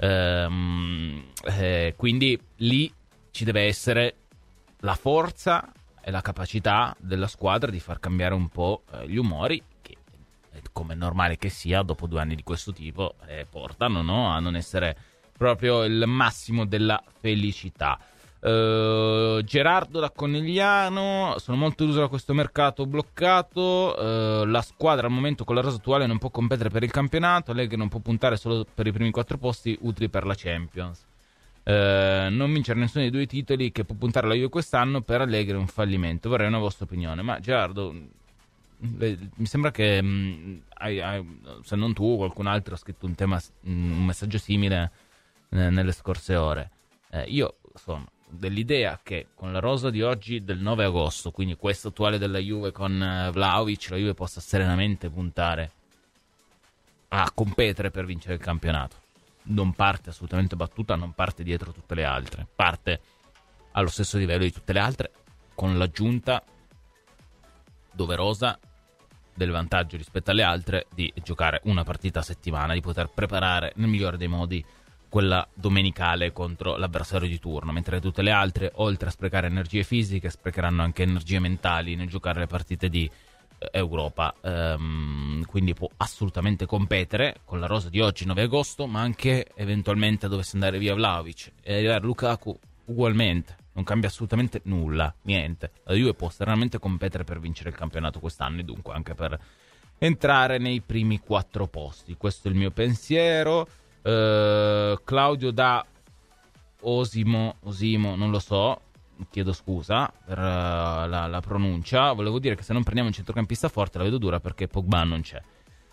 Ehm, eh, quindi lì ci deve essere la forza e la capacità della squadra di far cambiare un po' eh, gli umori, che come è normale che sia, dopo due anni di questo tipo, eh, portano, no, a non essere proprio il massimo della felicità. Uh, Gerardo da Conegliano: sono molto deluso da questo mercato bloccato, uh, la squadra al momento con la rosa attuale non può competere per il campionato, Allegri non può puntare solo per i primi quattro posti utili per la Champions, uh, non vincere nessuno dei due titoli che può puntare la Juve quest'anno per Allegri è un fallimento. Vorrei una vostra opinione. Ma Gerardo, le, mi sembra che mh, hai, hai, se non tu, qualcun altro ha scritto un tema, un messaggio simile eh, nelle scorse ore. eh, io insomma dell'idea che con la rosa di oggi del nove agosto, quindi questa attuale della Juve con uh, Vlahovic, la Juve possa serenamente puntare a competere per vincere il campionato. Non parte assolutamente battuta, non parte dietro tutte le altre, parte allo stesso livello di tutte le altre, con l'aggiunta doverosa del vantaggio rispetto alle altre di giocare una partita a settimana, di poter preparare nel migliore dei modi quella domenicale contro l'avversario di turno, mentre tutte le altre, oltre a sprecare energie fisiche, sprecheranno anche energie mentali nel giocare le partite di eh, Europa. Ehm, quindi può assolutamente competere con la rosa di oggi, nove agosto, ma anche eventualmente dovesse andare via Vlahovic e arrivare Lukaku ugualmente. Non cambia assolutamente nulla, niente. La Juve può serenamente competere per vincere il campionato quest'anno e dunque anche per entrare nei primi quattro posti. Questo è il mio pensiero. Uh, Claudio da Osimo, Osimo, non lo so, chiedo scusa per uh, la, la pronuncia. Volevo dire che se non prendiamo un centrocampista forte la vedo dura perché Pogba non c'è.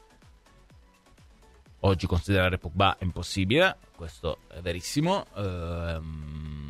Oggi considerare Pogba è impossibile, questo è verissimo. Uh,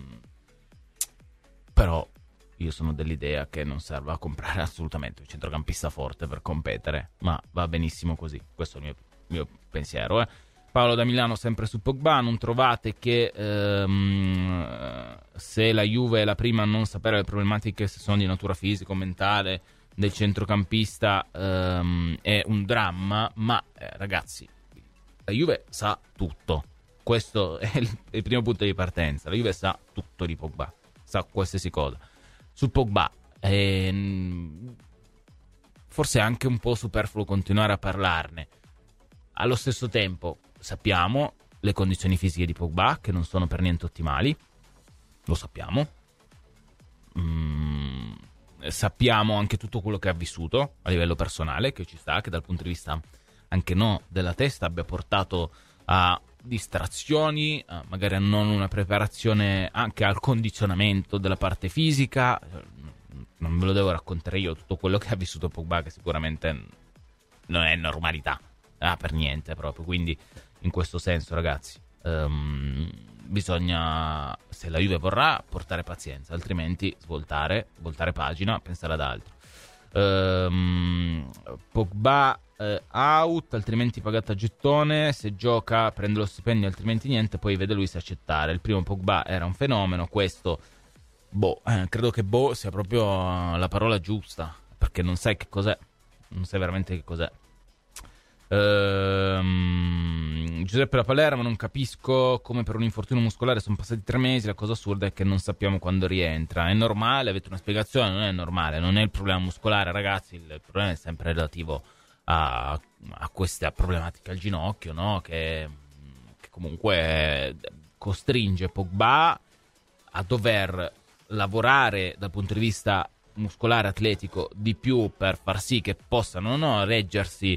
Però io sono dell'idea che non serva a comprare assolutamente un centrocampista forte per competere, ma va benissimo così. Questo è il mio, mio pensiero. Eh. Paolo da Milano, sempre su Pogba. Non trovate che ehm, se la Juve è la prima a non sapere le problematiche, se sono di natura fisica o mentale, del centrocampista ehm, è un dramma? Ma eh, ragazzi, la Juve sa tutto. Questo è il, il primo punto di partenza. La Juve sa tutto di Pogba, sa qualsiasi cosa. Su Pogba ehm, forse è anche un po' superfluo continuare a parlarne. Allo stesso tempo sappiamo le condizioni fisiche di Pogba, che non sono per niente ottimali, lo sappiamo. Mm, sappiamo anche tutto quello che ha vissuto a livello personale, che ci sta, che dal punto di vista anche no della testa abbia portato a distrazioni, magari a non una preparazione anche al condizionamento della parte fisica. Non ve lo devo raccontare io tutto quello che ha vissuto Pogba, che sicuramente non è normalità, ah, per niente proprio. Quindi in questo senso, ragazzi, um, bisogna, se la Juve vorrà, portare pazienza, altrimenti svoltare, voltare pagina, pensare ad altro. um, Pogba eh, out, altrimenti pagata a gettone, se gioca prende lo stipendio, altrimenti niente, poi vede lui se accettare. Il primo Pogba era un fenomeno, questo boh, eh, credo che boh sia proprio la parola giusta, perché non sai che cos'è, non sai veramente che cos'è. Ehm, Giuseppe da Palermo, non capisco come per un infortunio muscolare sono passati tre mesi, la cosa assurda è che non sappiamo quando rientra. È normale? Avete una spiegazione? Non è normale, non è il problema muscolare, ragazzi, il problema è sempre relativo a, a questa problematica al ginocchio, no? Che, che comunque costringe Pogba a dover lavorare dal punto di vista muscolare atletico di più per far sì che possano, no, reggersi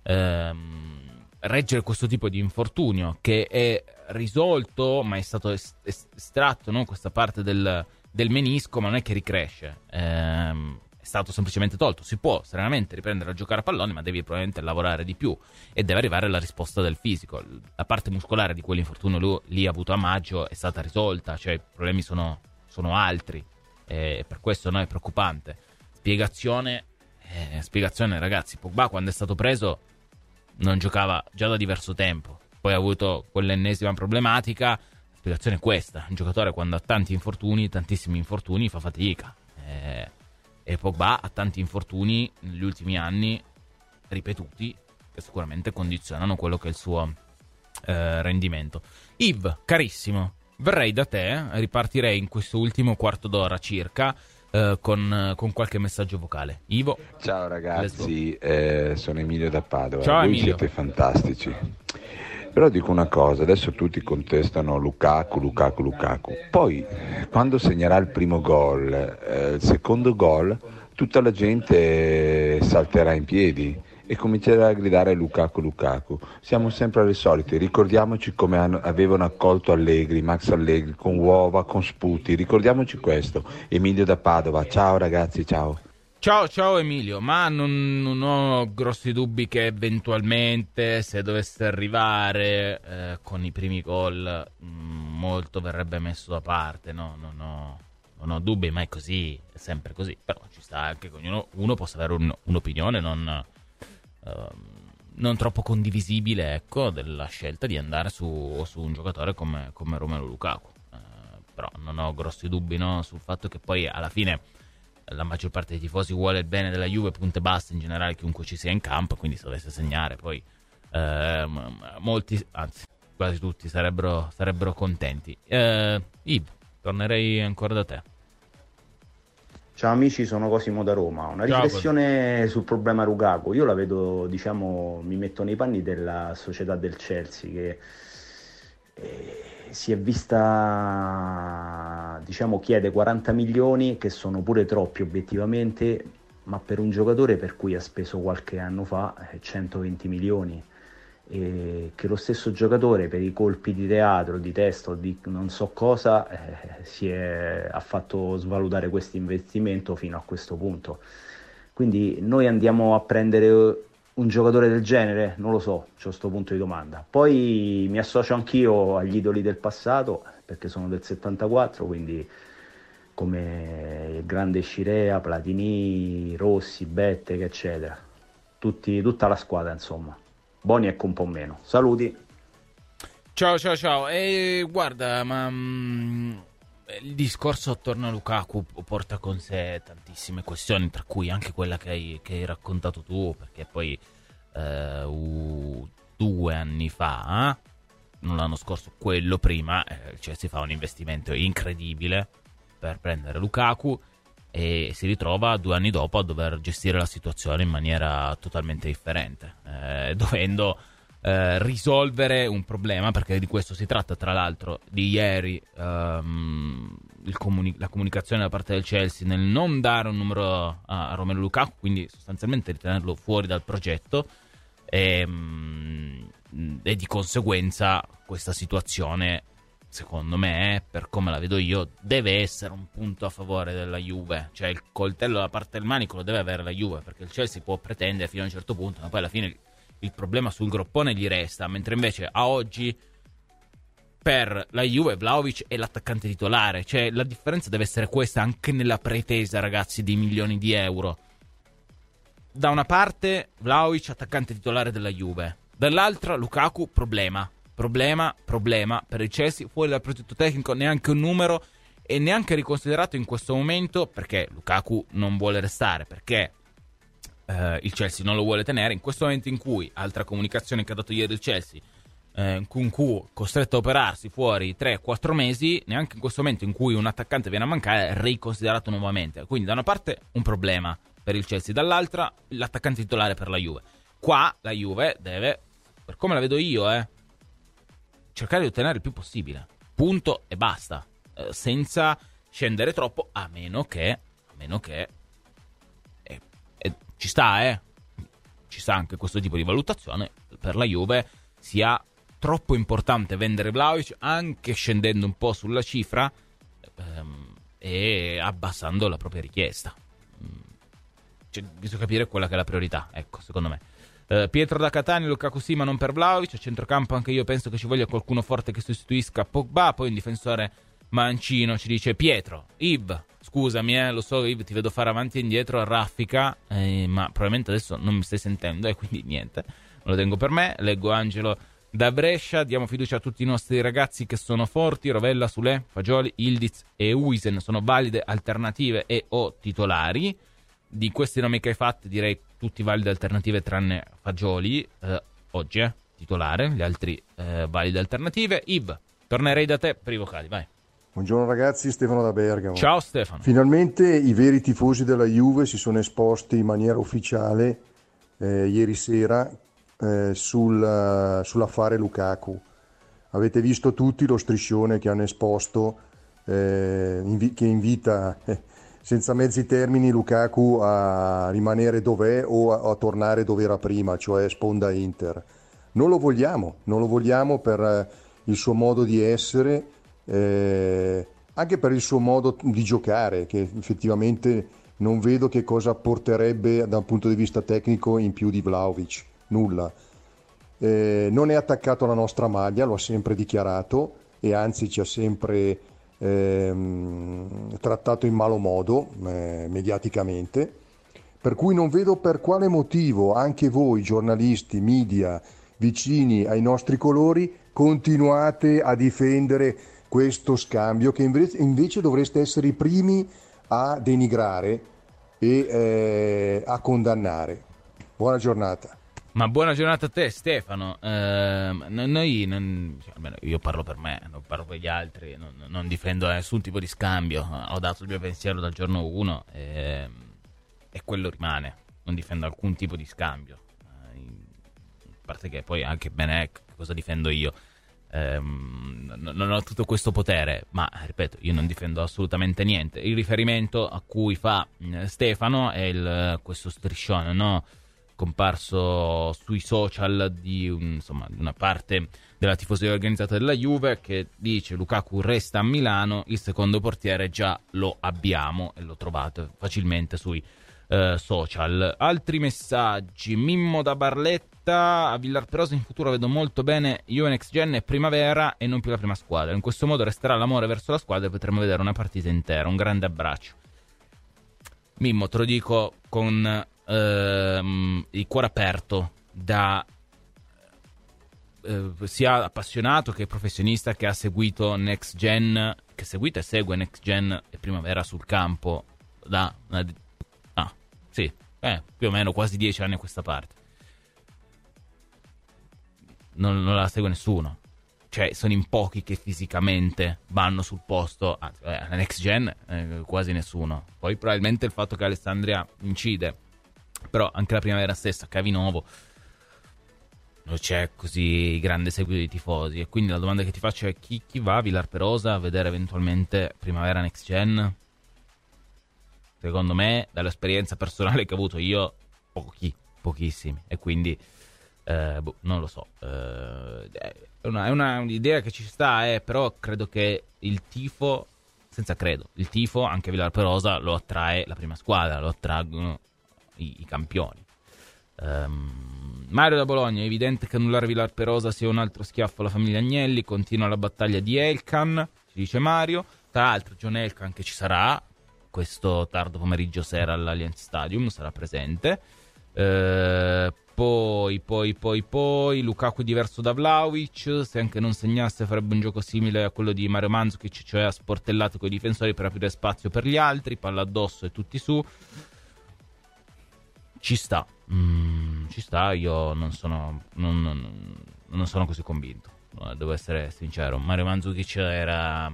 ehm, reggere questo tipo di infortunio che è risolto, ma è stato est- estratto, no? Questa parte del, del menisco, ma non è che ricresce, ehm, è stato semplicemente tolto. Si può serenamente riprendere a giocare a pallone, ma devi probabilmente lavorare di più e deve arrivare la risposta del fisico. La parte muscolare di quell'infortunio lui, lì avuto a maggio è stata risolta, cioè i problemi sono, sono altri, e per questo no, è preoccupante. Spiegazione, eh, spiegazione ragazzi, Pogba quando è stato preso non giocava già da diverso tempo, poi ha avuto quell'ennesima problematica. La spiegazione è questa: un giocatore quando ha tanti infortuni, tantissimi infortuni, fa fatica, eh, e Pogba ha tanti infortuni negli ultimi anni ripetuti che sicuramente condizionano quello che è il suo eh, rendimento. Yves, carissimo, verrei da te, ripartirei in questo ultimo quarto d'ora circa Uh, con, uh, con qualche messaggio vocale. Ivo. Ciao ragazzi, eh, sono Emilio da Padova. Ciao, voi Emilio. Siete fantastici. Però dico una cosa, adesso tutti contestano Lukaku, Lukaku, Lukaku. Poi quando segnerà il primo gol, eh, il secondo gol, tutta la gente salterà in piedi e comincerà a gridare Lukaku, Lukaku. Siamo sempre alle solite, ricordiamoci come hanno, avevano accolto Allegri, Max Allegri, con uova, con sputi, ricordiamoci questo. Emilio da Padova, ciao ragazzi, ciao. Ciao, ciao Emilio, ma non, non ho grossi dubbi che eventualmente se dovesse arrivare eh, con i primi gol mh, molto verrebbe messo da parte, no? Non ho, non ho dubbi, ma è così, è sempre così. Però ci sta anche che ognuno uno possa avere un, un'opinione non, uh, non troppo condivisibile, ecco, della scelta di andare su, su un giocatore come, come Romelu Lukaku. Uh, però non ho grossi dubbi, no, sul fatto che poi alla fine la maggior parte dei tifosi vuole il bene della Juve, punto e basta, in generale chiunque ci sia in campo, quindi se dovesse segnare poi eh, molti, anzi quasi tutti sarebbero, sarebbero contenti. eh, Ib, tornerei ancora da te. Ciao amici, sono Cosimo da Roma. Una Ciao, riflessione Cosimo. Sul problema Lukaku. Io la vedo, diciamo, mi metto nei panni della società del Chelsea che eh, si è vista, diciamo, chiede quaranta milioni, che sono pure troppi obiettivamente, ma per un giocatore per cui ha speso qualche anno fa centoventi milioni, e che lo stesso giocatore per i colpi di teatro, di testa o di non so cosa eh, si è, ha fatto svalutare questo investimento fino a questo punto. Quindi noi andiamo a prendere un giocatore del genere? Non lo so, c'ho sto punto di domanda. Poi mi associo anch'io agli idoli del passato, perché sono del settantaquattro, quindi come il grande Scirea, Platini, Rossi, Bettek, eccetera. Tutti, tutta la squadra, insomma. Boni ecco un po' meno. Saluti. Ciao ciao ciao. E guarda, ma mh, il discorso attorno a Lukaku porta con sé tantissime questioni, tra cui anche quella che hai, che hai raccontato tu, perché poi eh, uh, due anni fa, eh, non l'anno scorso, quello prima, eh, cioè si fa un investimento incredibile per prendere Lukaku e si ritrova due anni dopo a dover gestire la situazione in maniera totalmente differente, eh, dovendo eh, risolvere un problema, perché di questo si tratta, tra l'altro, di ieri, um, il comuni- la comunicazione da parte del Chelsea nel non dare un numero a, a Romelu Lukaku, quindi sostanzialmente ritenerlo fuori dal progetto, e, um, e di conseguenza questa situazione, secondo me, per come la vedo io, deve essere un punto a favore della Juve. Cioè il coltello dalla parte del manico lo deve avere la Juve, perché il Chelsea può pretendere fino a un certo punto, ma poi alla fine il problema sul groppone gli resta, mentre invece a oggi per la Juve Vlahovic è l'attaccante titolare. Cioè la differenza deve essere questa anche nella pretesa, ragazzi, di milioni di euro. Da una parte Vlahovic attaccante titolare della Juve, dall'altra Lukaku problema Problema, problema per il Chelsea, fuori dal progetto tecnico, neanche un numero e neanche riconsiderato in questo momento, perché Lukaku non vuole restare, perché eh, il Chelsea non lo vuole tenere. In questo momento in cui, altra comunicazione che ha dato ieri il Chelsea, eh, Nkunku costretto a operarsi fuori tre quattro mesi, neanche in questo momento in cui un attaccante viene a mancare è riconsiderato nuovamente. Quindi da una parte un problema per il Chelsea, dall'altra l'attaccante titolare per la Juve. Qua la Juve deve, per come la vedo io, eh, cercare di ottenere il più possibile, punto e basta, eh, senza scendere troppo, a meno che a meno che eh, eh, ci sta eh ci sta anche questo tipo di valutazione per la Juve, sia troppo importante vendere Vlahovic anche scendendo un po' sulla cifra ehm, e abbassando la propria richiesta. Cioè, bisogna capire quella che è la priorità, ecco, secondo me. Uh, Pietro da Catania, Lukaku sì ma non per Vlahovic. A centrocampo anche io penso che ci voglia qualcuno forte che sostituisca Pogba. Poi un difensore mancino, ci dice Pietro. Ib, scusami, eh, lo so, Ib, ti vedo fare avanti e indietro a raffica, eh, ma probabilmente adesso non mi stai sentendo e eh, quindi niente, me lo tengo per me. Leggo Angelo da Brescia. Diamo fiducia a tutti i nostri ragazzi che sono forti. Rovella, Sule, Fagioli, Ildiz e Huijsen sono valide alternative e o titolari. Di questi nomi che hai fatto direi tutti valide alternative tranne Fagioli, eh, oggi eh, titolare, gli altri eh, valide alternative. Ib, tornerei da te per i vocali, vai. Buongiorno ragazzi, Stefano da Bergamo. Ciao Stefano. Finalmente i veri tifosi della Juve si sono esposti in maniera ufficiale eh, ieri sera eh, sul, sull'affare Lukaku. Avete visto tutti lo striscione che hanno esposto, eh, invi- che invita... Eh, senza mezzi termini Lukaku a rimanere dov'è o a, a tornare dove era prima, cioè sponda Inter. Non lo vogliamo, non lo vogliamo per eh, il suo modo di essere, eh, anche per il suo modo di giocare, che effettivamente non vedo che cosa porterebbe da un punto di vista tecnico in più di Vlahovic, nulla. Eh, non è attaccato alla nostra maglia, lo ha sempre dichiarato, e anzi ci ha sempre ehm, trattato in malo modo eh, mediaticamente, per cui non vedo per quale motivo anche voi giornalisti, media, vicini ai nostri colori, continuate a difendere questo scambio che invece, invece dovreste essere i primi a denigrare e eh, a condannare. Buona giornata. Ma buona giornata a te, Stefano. Eh, noi, non, cioè, almeno io parlo per me, non parlo per gli altri, non, non difendo nessun tipo di scambio. Ho dato il mio pensiero dal giorno uno e, e quello rimane. Non difendo alcun tipo di scambio. A parte che poi anche bene, cosa difendo io? Eh, non ho tutto questo potere, ma ripeto, io non difendo assolutamente niente. Il riferimento a cui fa Stefano è il, questo striscione, no? Comparso sui social di un, insomma, una parte della tifoseria organizzata della Juve che dice: Lukaku resta a Milano, il secondo portiere già lo abbiamo, e lo trovate facilmente sui eh, social. Altri messaggi: Mimmo da Barletta: a Villarperosa in futuro vedo molto bene Juve Next Gen e Primavera e non più la prima squadra, in questo modo resterà l'amore verso la squadra e potremo vedere una partita intera. Un grande abbraccio. Mimmo, te lo dico con Uh, il cuore aperto, da uh, sia appassionato che professionista che ha seguito Next Gen, che seguito e segue Next Gen e Primavera sul campo da una, ah, sì, eh, più o meno quasi dieci anni a questa parte. Non, non la segue nessuno, cioè sono in pochi che fisicamente vanno sul posto, anzi, eh, la Next Gen eh, quasi nessuno. Poi probabilmente il fatto che Alessandria incide, però anche la Primavera stessa, Cavinovo, non c'è così grande seguito di tifosi, e quindi la domanda che ti faccio è: chi, chi va a Villarperosa a vedere eventualmente Primavera Next Gen? Secondo me, dall'esperienza personale che ho avuto io, pochi, pochissimi, e quindi eh, boh, non lo so, eh, è, una, è una, un'idea che ci sta, eh, però credo che il tifo, senza credo, il tifo anche a Villarperosa lo attrae la prima squadra, lo attraggono I, i campioni. um, Mario da Bologna: è evidente che annullare Villarperosa sia un altro schiaffo alla famiglia Agnelli. Continua la battaglia di Elkan, ci dice Mario. Tra l'altro John Elkan, che ci sarà questo tardo pomeriggio sera all'Allianz Stadium, sarà presente. uh, poi poi poi poi Lukaku è diverso da Vlahovic, se anche non segnasse farebbe un gioco simile a quello di Mario Mandzukic, cioè a sportellato con i difensori per aprire spazio per gli altri, palla addosso e tutti su. Ci sta, mm, ci sta, io non sono, non, non, non sono così convinto, devo essere sincero. Mario Mandzukic era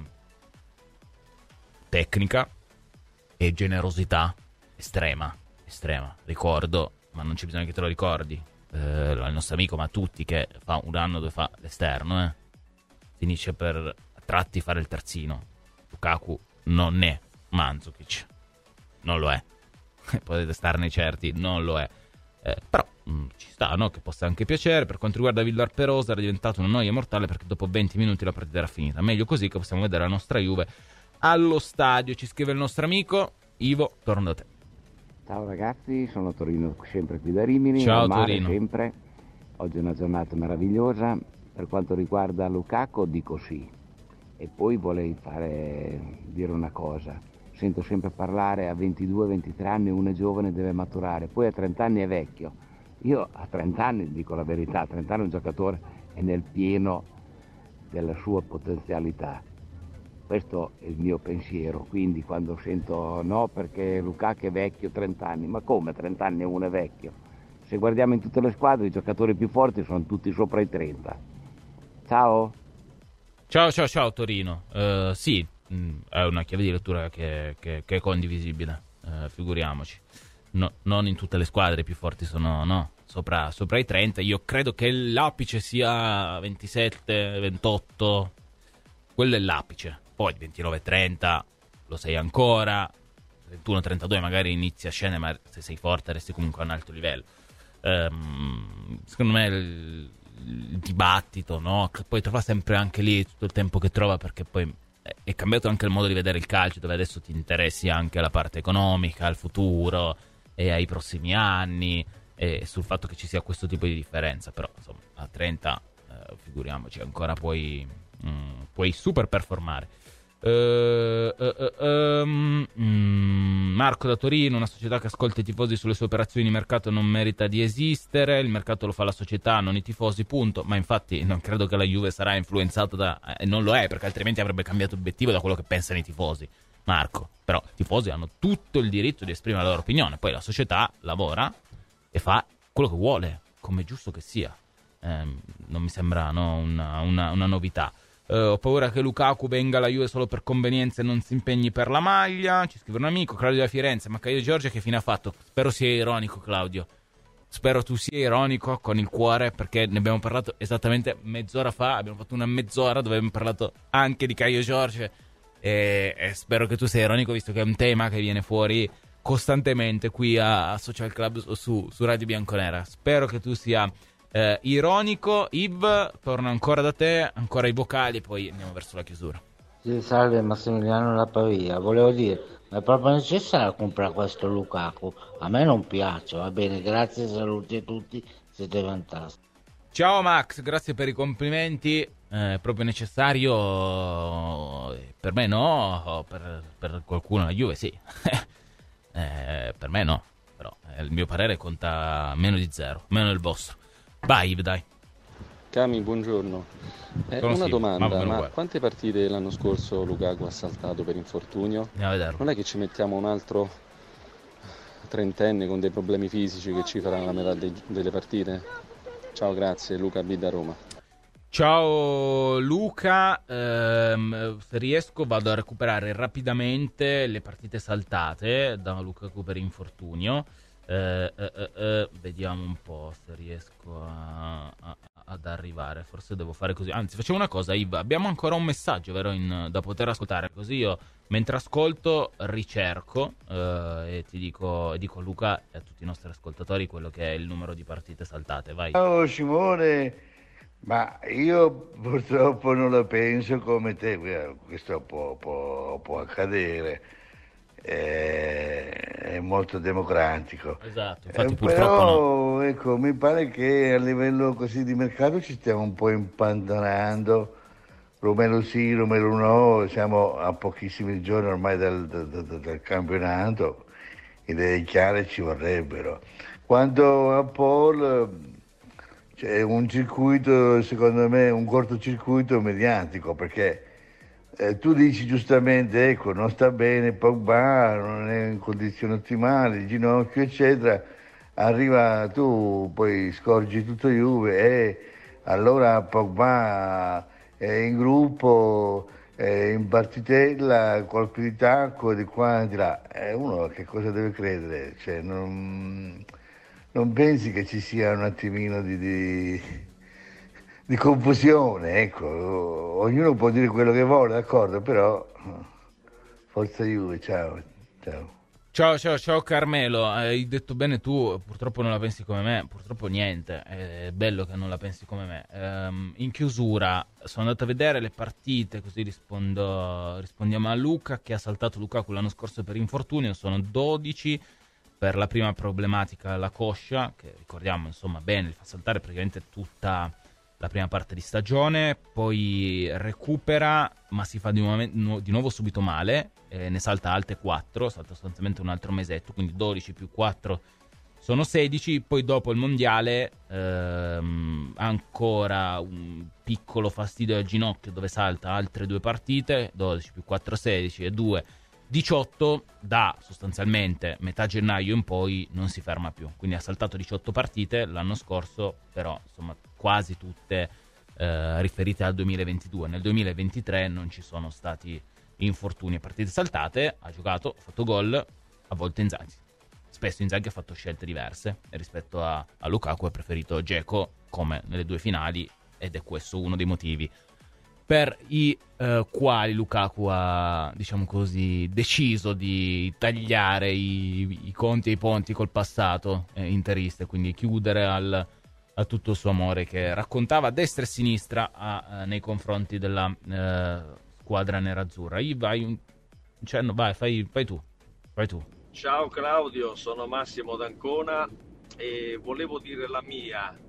tecnica e generosità estrema, estrema, ricordo, ma non c'è bisogno che te lo ricordi, eh, il nostro amico Matutti, che fa un anno dove fa l'esterno, eh, finisce per a tratti fare il terzino. Lukaku non è Mandzukic, non lo è. Potete starne certi, non lo è, eh, però mh, ci sta, no? Che possa anche piacere. Per quanto riguarda Villarperosa, era diventato una noia mortale perché dopo venti minuti la partita era finita. Meglio così, che possiamo vedere la nostra Juve allo stadio. Ci scrive il nostro amico Ivo, torno da te. Ciao ragazzi, sono Torino, sempre qui da Rimini. Ciao mare, Torino. Sempre. Oggi è una giornata meravigliosa. Per quanto riguarda Lukaku dico sì. E poi vorrei fare dire una cosa. Sento sempre parlare: a ventidue ventitré anni uno è giovane, deve maturare, poi a trenta anni è vecchio. Io a trenta anni, dico la verità, a trenta anni un giocatore è nel pieno della sua potenzialità. Questo è il mio pensiero, quindi quando sento no perché Lukaku è vecchio, trenta anni, ma come trenta anni uno è vecchio? Se guardiamo in tutte le squadre i giocatori più forti sono tutti sopra i trenta. Ciao! Ciao ciao ciao Torino, uh, sì, è una chiave di lettura che, che, che è condivisibile, eh, figuriamoci. No, non in tutte le squadre i più forti sono no, sopra, sopra i trenta. Io credo che l'apice sia ventisette ventotto, quello è l'apice. Poi ventinove trenta lo sei ancora, ventuno trentadue magari inizi a scendere, ma se sei forte resti comunque a un alto livello. Ehm, secondo me il, il dibattito, no? Che poi trova sempre anche lì tutto il tempo che trova, perché poi è cambiato anche il modo di vedere il calcio, dove adesso ti interessi anche alla parte economica, al futuro e ai prossimi anni, e sul fatto che ci sia questo tipo di differenza. Però insomma a trenta eh, figuriamoci, ancora puoi mm, puoi super performare. Uh, uh, uh, um, mm, Marco da Torino: una società che ascolta i tifosi sulle sue operazioni di mercato non merita di esistere, il mercato lo fa la società, non i tifosi, punto. Ma infatti non credo che la Juve sarà influenzata da, e eh, non lo è, perché altrimenti avrebbe cambiato obiettivo da quello che pensano i tifosi, Marco. Però i tifosi hanno tutto il diritto di esprimere la loro opinione, poi la società lavora e fa quello che vuole, come è giusto che sia. Eh, non mi sembra no, una, una, una novità. Uh, ho paura che Lukaku venga alla Juve solo per convenienza e non si impegni per la maglia. Ci scrive un amico, Claudio da Firenze: ma Caio Giorgio che fine ha fatto? Spero sia ironico, Claudio. Spero tu sia ironico con il cuore, perché ne abbiamo parlato esattamente mezz'ora fa. Abbiamo fatto una mezz'ora dove abbiamo parlato anche di Caio Giorgio e, e spero che tu sia ironico, visto che è un tema che viene fuori costantemente qui a, a Social Club su, su Radio Bianconera. Spero che tu sia Eh, ironico. Yves, torno ancora da te, ancora i vocali, poi andiamo verso la chiusura. Sì, salve Massimiliano La Pavia, volevo dire, ma è proprio necessario comprare questo Lukaku? A me non piace, va bene, grazie, saluti a tutti, siete fantastici. Ciao Max, grazie per i complimenti. È eh, proprio necessario? Per me no, per, per qualcuno la Juve sì. eh, per me no, però eh, il mio parere conta meno di zero, meno del vostro. Vai, dai. Cami, buongiorno. Eh, una sì, domanda, ma, ma quante partite l'anno scorso Lukaku ha saltato per infortunio? Andiamo a vederlo. Non è che ci mettiamo un altro trentenne con dei problemi fisici che ci farà la metà dei, delle partite? Ciao, grazie, Luca B da Roma. Ciao Luca, ehm, se riesco vado a recuperare rapidamente le partite saltate da Lukaku per infortunio. Eh, eh, eh, eh, vediamo un po' se riesco a, a, ad arrivare. Forse devo fare così. Anzi, facciamo una cosa, Iva. Abbiamo ancora un messaggio, vero? In, da poter ascoltare. Così io, mentre ascolto, ricerco eh, e ti dico, dico a Luca e a tutti i nostri ascoltatori quello che è il numero di partite saltate. Vai. Ciao Simone, ma io purtroppo non la penso come te. Questo può, può, può accadere. È molto democratico. Esatto, infatti eh, purtroppo però no. Ecco, mi pare che a livello così di mercato ci stiamo un po' impantanando. Romelu sì, Romelu no, siamo a pochissimi giorni ormai dal, dal, dal, dal campionato, idee chiare ci vorrebbero. Quanto a Paul, c'è un circuito, secondo me, un cortocircuito mediatico, perché Eh, tu dici giustamente, ecco, non sta bene Pogba, non è in condizioni ottimali, il ginocchio eccetera, arriva tu, poi scorgi tutto Juve e allora Pogba è in gruppo, è in partitella, colpi di tacco di qua e di là, e uno che cosa deve credere? Cioè, non, non pensi che ci sia un attimino di... di... di confusione, ecco, ognuno può dire quello che vuole, d'accordo, però forza Juve, ciao, ciao. Ciao, ciao, ciao Carmelo, hai detto bene tu, purtroppo non la pensi come me, purtroppo niente, è bello che non la pensi come me. Ehm, in chiusura sono andato a vedere le partite, così rispondo, rispondiamo a Luca che ha saltato Lukaku l'anno scorso per infortunio, sono dodici. Per la prima problematica la coscia, che ricordiamo insomma bene, li fa saltare praticamente tutta la prima parte di stagione, poi recupera, ma si fa di, nuovo, di nuovo subito male, eh, ne salta altre quattro, salta sostanzialmente un altro mesetto, quindi dodici più quattro sono sedici, poi dopo il mondiale ehm, ancora un piccolo fastidio al ginocchio dove salta altre due partite, dodici più quattro sedici e due diciotto, da sostanzialmente metà gennaio in poi non si ferma più, quindi ha saltato diciotto partite l'anno scorso, però insomma quasi tutte eh, riferite al duemilaventidue. Nel duemilaventitré non ci sono stati infortuni e partite saltate, ha giocato, ha fatto gol, a volte Inzaghi, spesso Inzaghi ha fatto scelte diverse e rispetto a, a Lukaku ha preferito Dzeko come nelle due finali, ed è questo uno dei motivi per i eh, quali Lukaku ha, diciamo così, deciso di tagliare i, i conti e i ponti col passato eh, interista, quindi chiudere al, a tutto il suo amore che raccontava a destra e a sinistra a, a, nei confronti della eh, squadra nerazzurra. Io vai un cenno, vai, fai, fai tu, vai tu. Ciao Claudio, sono Massimo d'Ancona e volevo dire la mia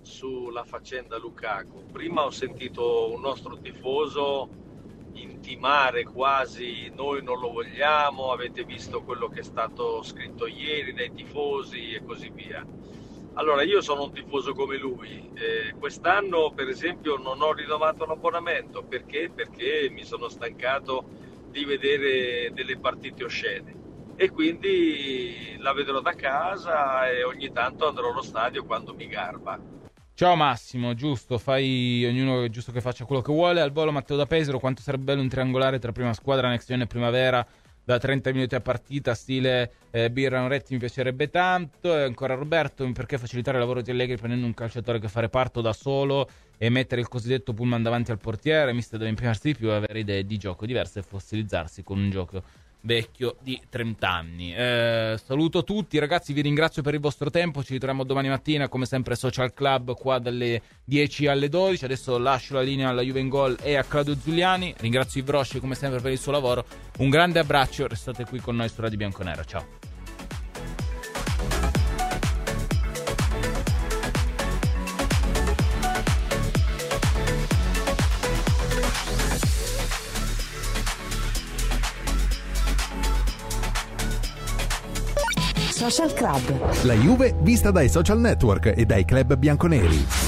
sulla faccenda Lukaku. Prima ho sentito un nostro tifoso intimare quasi: noi non lo vogliamo, avete visto quello che è stato scritto ieri dai tifosi e così via. Allora, io sono un tifoso come lui, eh, quest'anno per esempio non ho rinnovato l'abbonamento. Perché? Perché mi sono stancato di vedere delle partite oscene e quindi la vedrò da casa e ogni tanto andrò allo stadio quando mi garba. Ciao Massimo, giusto, fai ognuno è giusto che faccia quello che vuole. Al volo Matteo da Pesaro: quanto sarebbe bello un triangolare tra prima squadra, Next Gen e Primavera da trenta minuti a partita, stile eh, Birra Noretti, mi piacerebbe tanto. E ancora Roberto: perché facilitare il lavoro di Allegri prendendo un calciatore che fa reparto da solo e mettere il cosiddetto pullman davanti al portiere? Mister deve impegnarsi di più e avere idee di gioco diverse e fossilizzarsi con un gioco vecchio di trenta anni. Eh, saluto tutti ragazzi, vi ringrazio per il vostro tempo, ci ritroviamo domani mattina come sempre Social Club qua dalle dieci alle dodici. Adesso lascio la linea alla Juve in Gol e a Claudio Giuliani. Ringrazio Ivrosci come sempre per il suo lavoro, un grande abbraccio, restate qui con noi su Radio Bianconera, ciao. Social Club. La Juve vista dai social network e dai club bianconeri.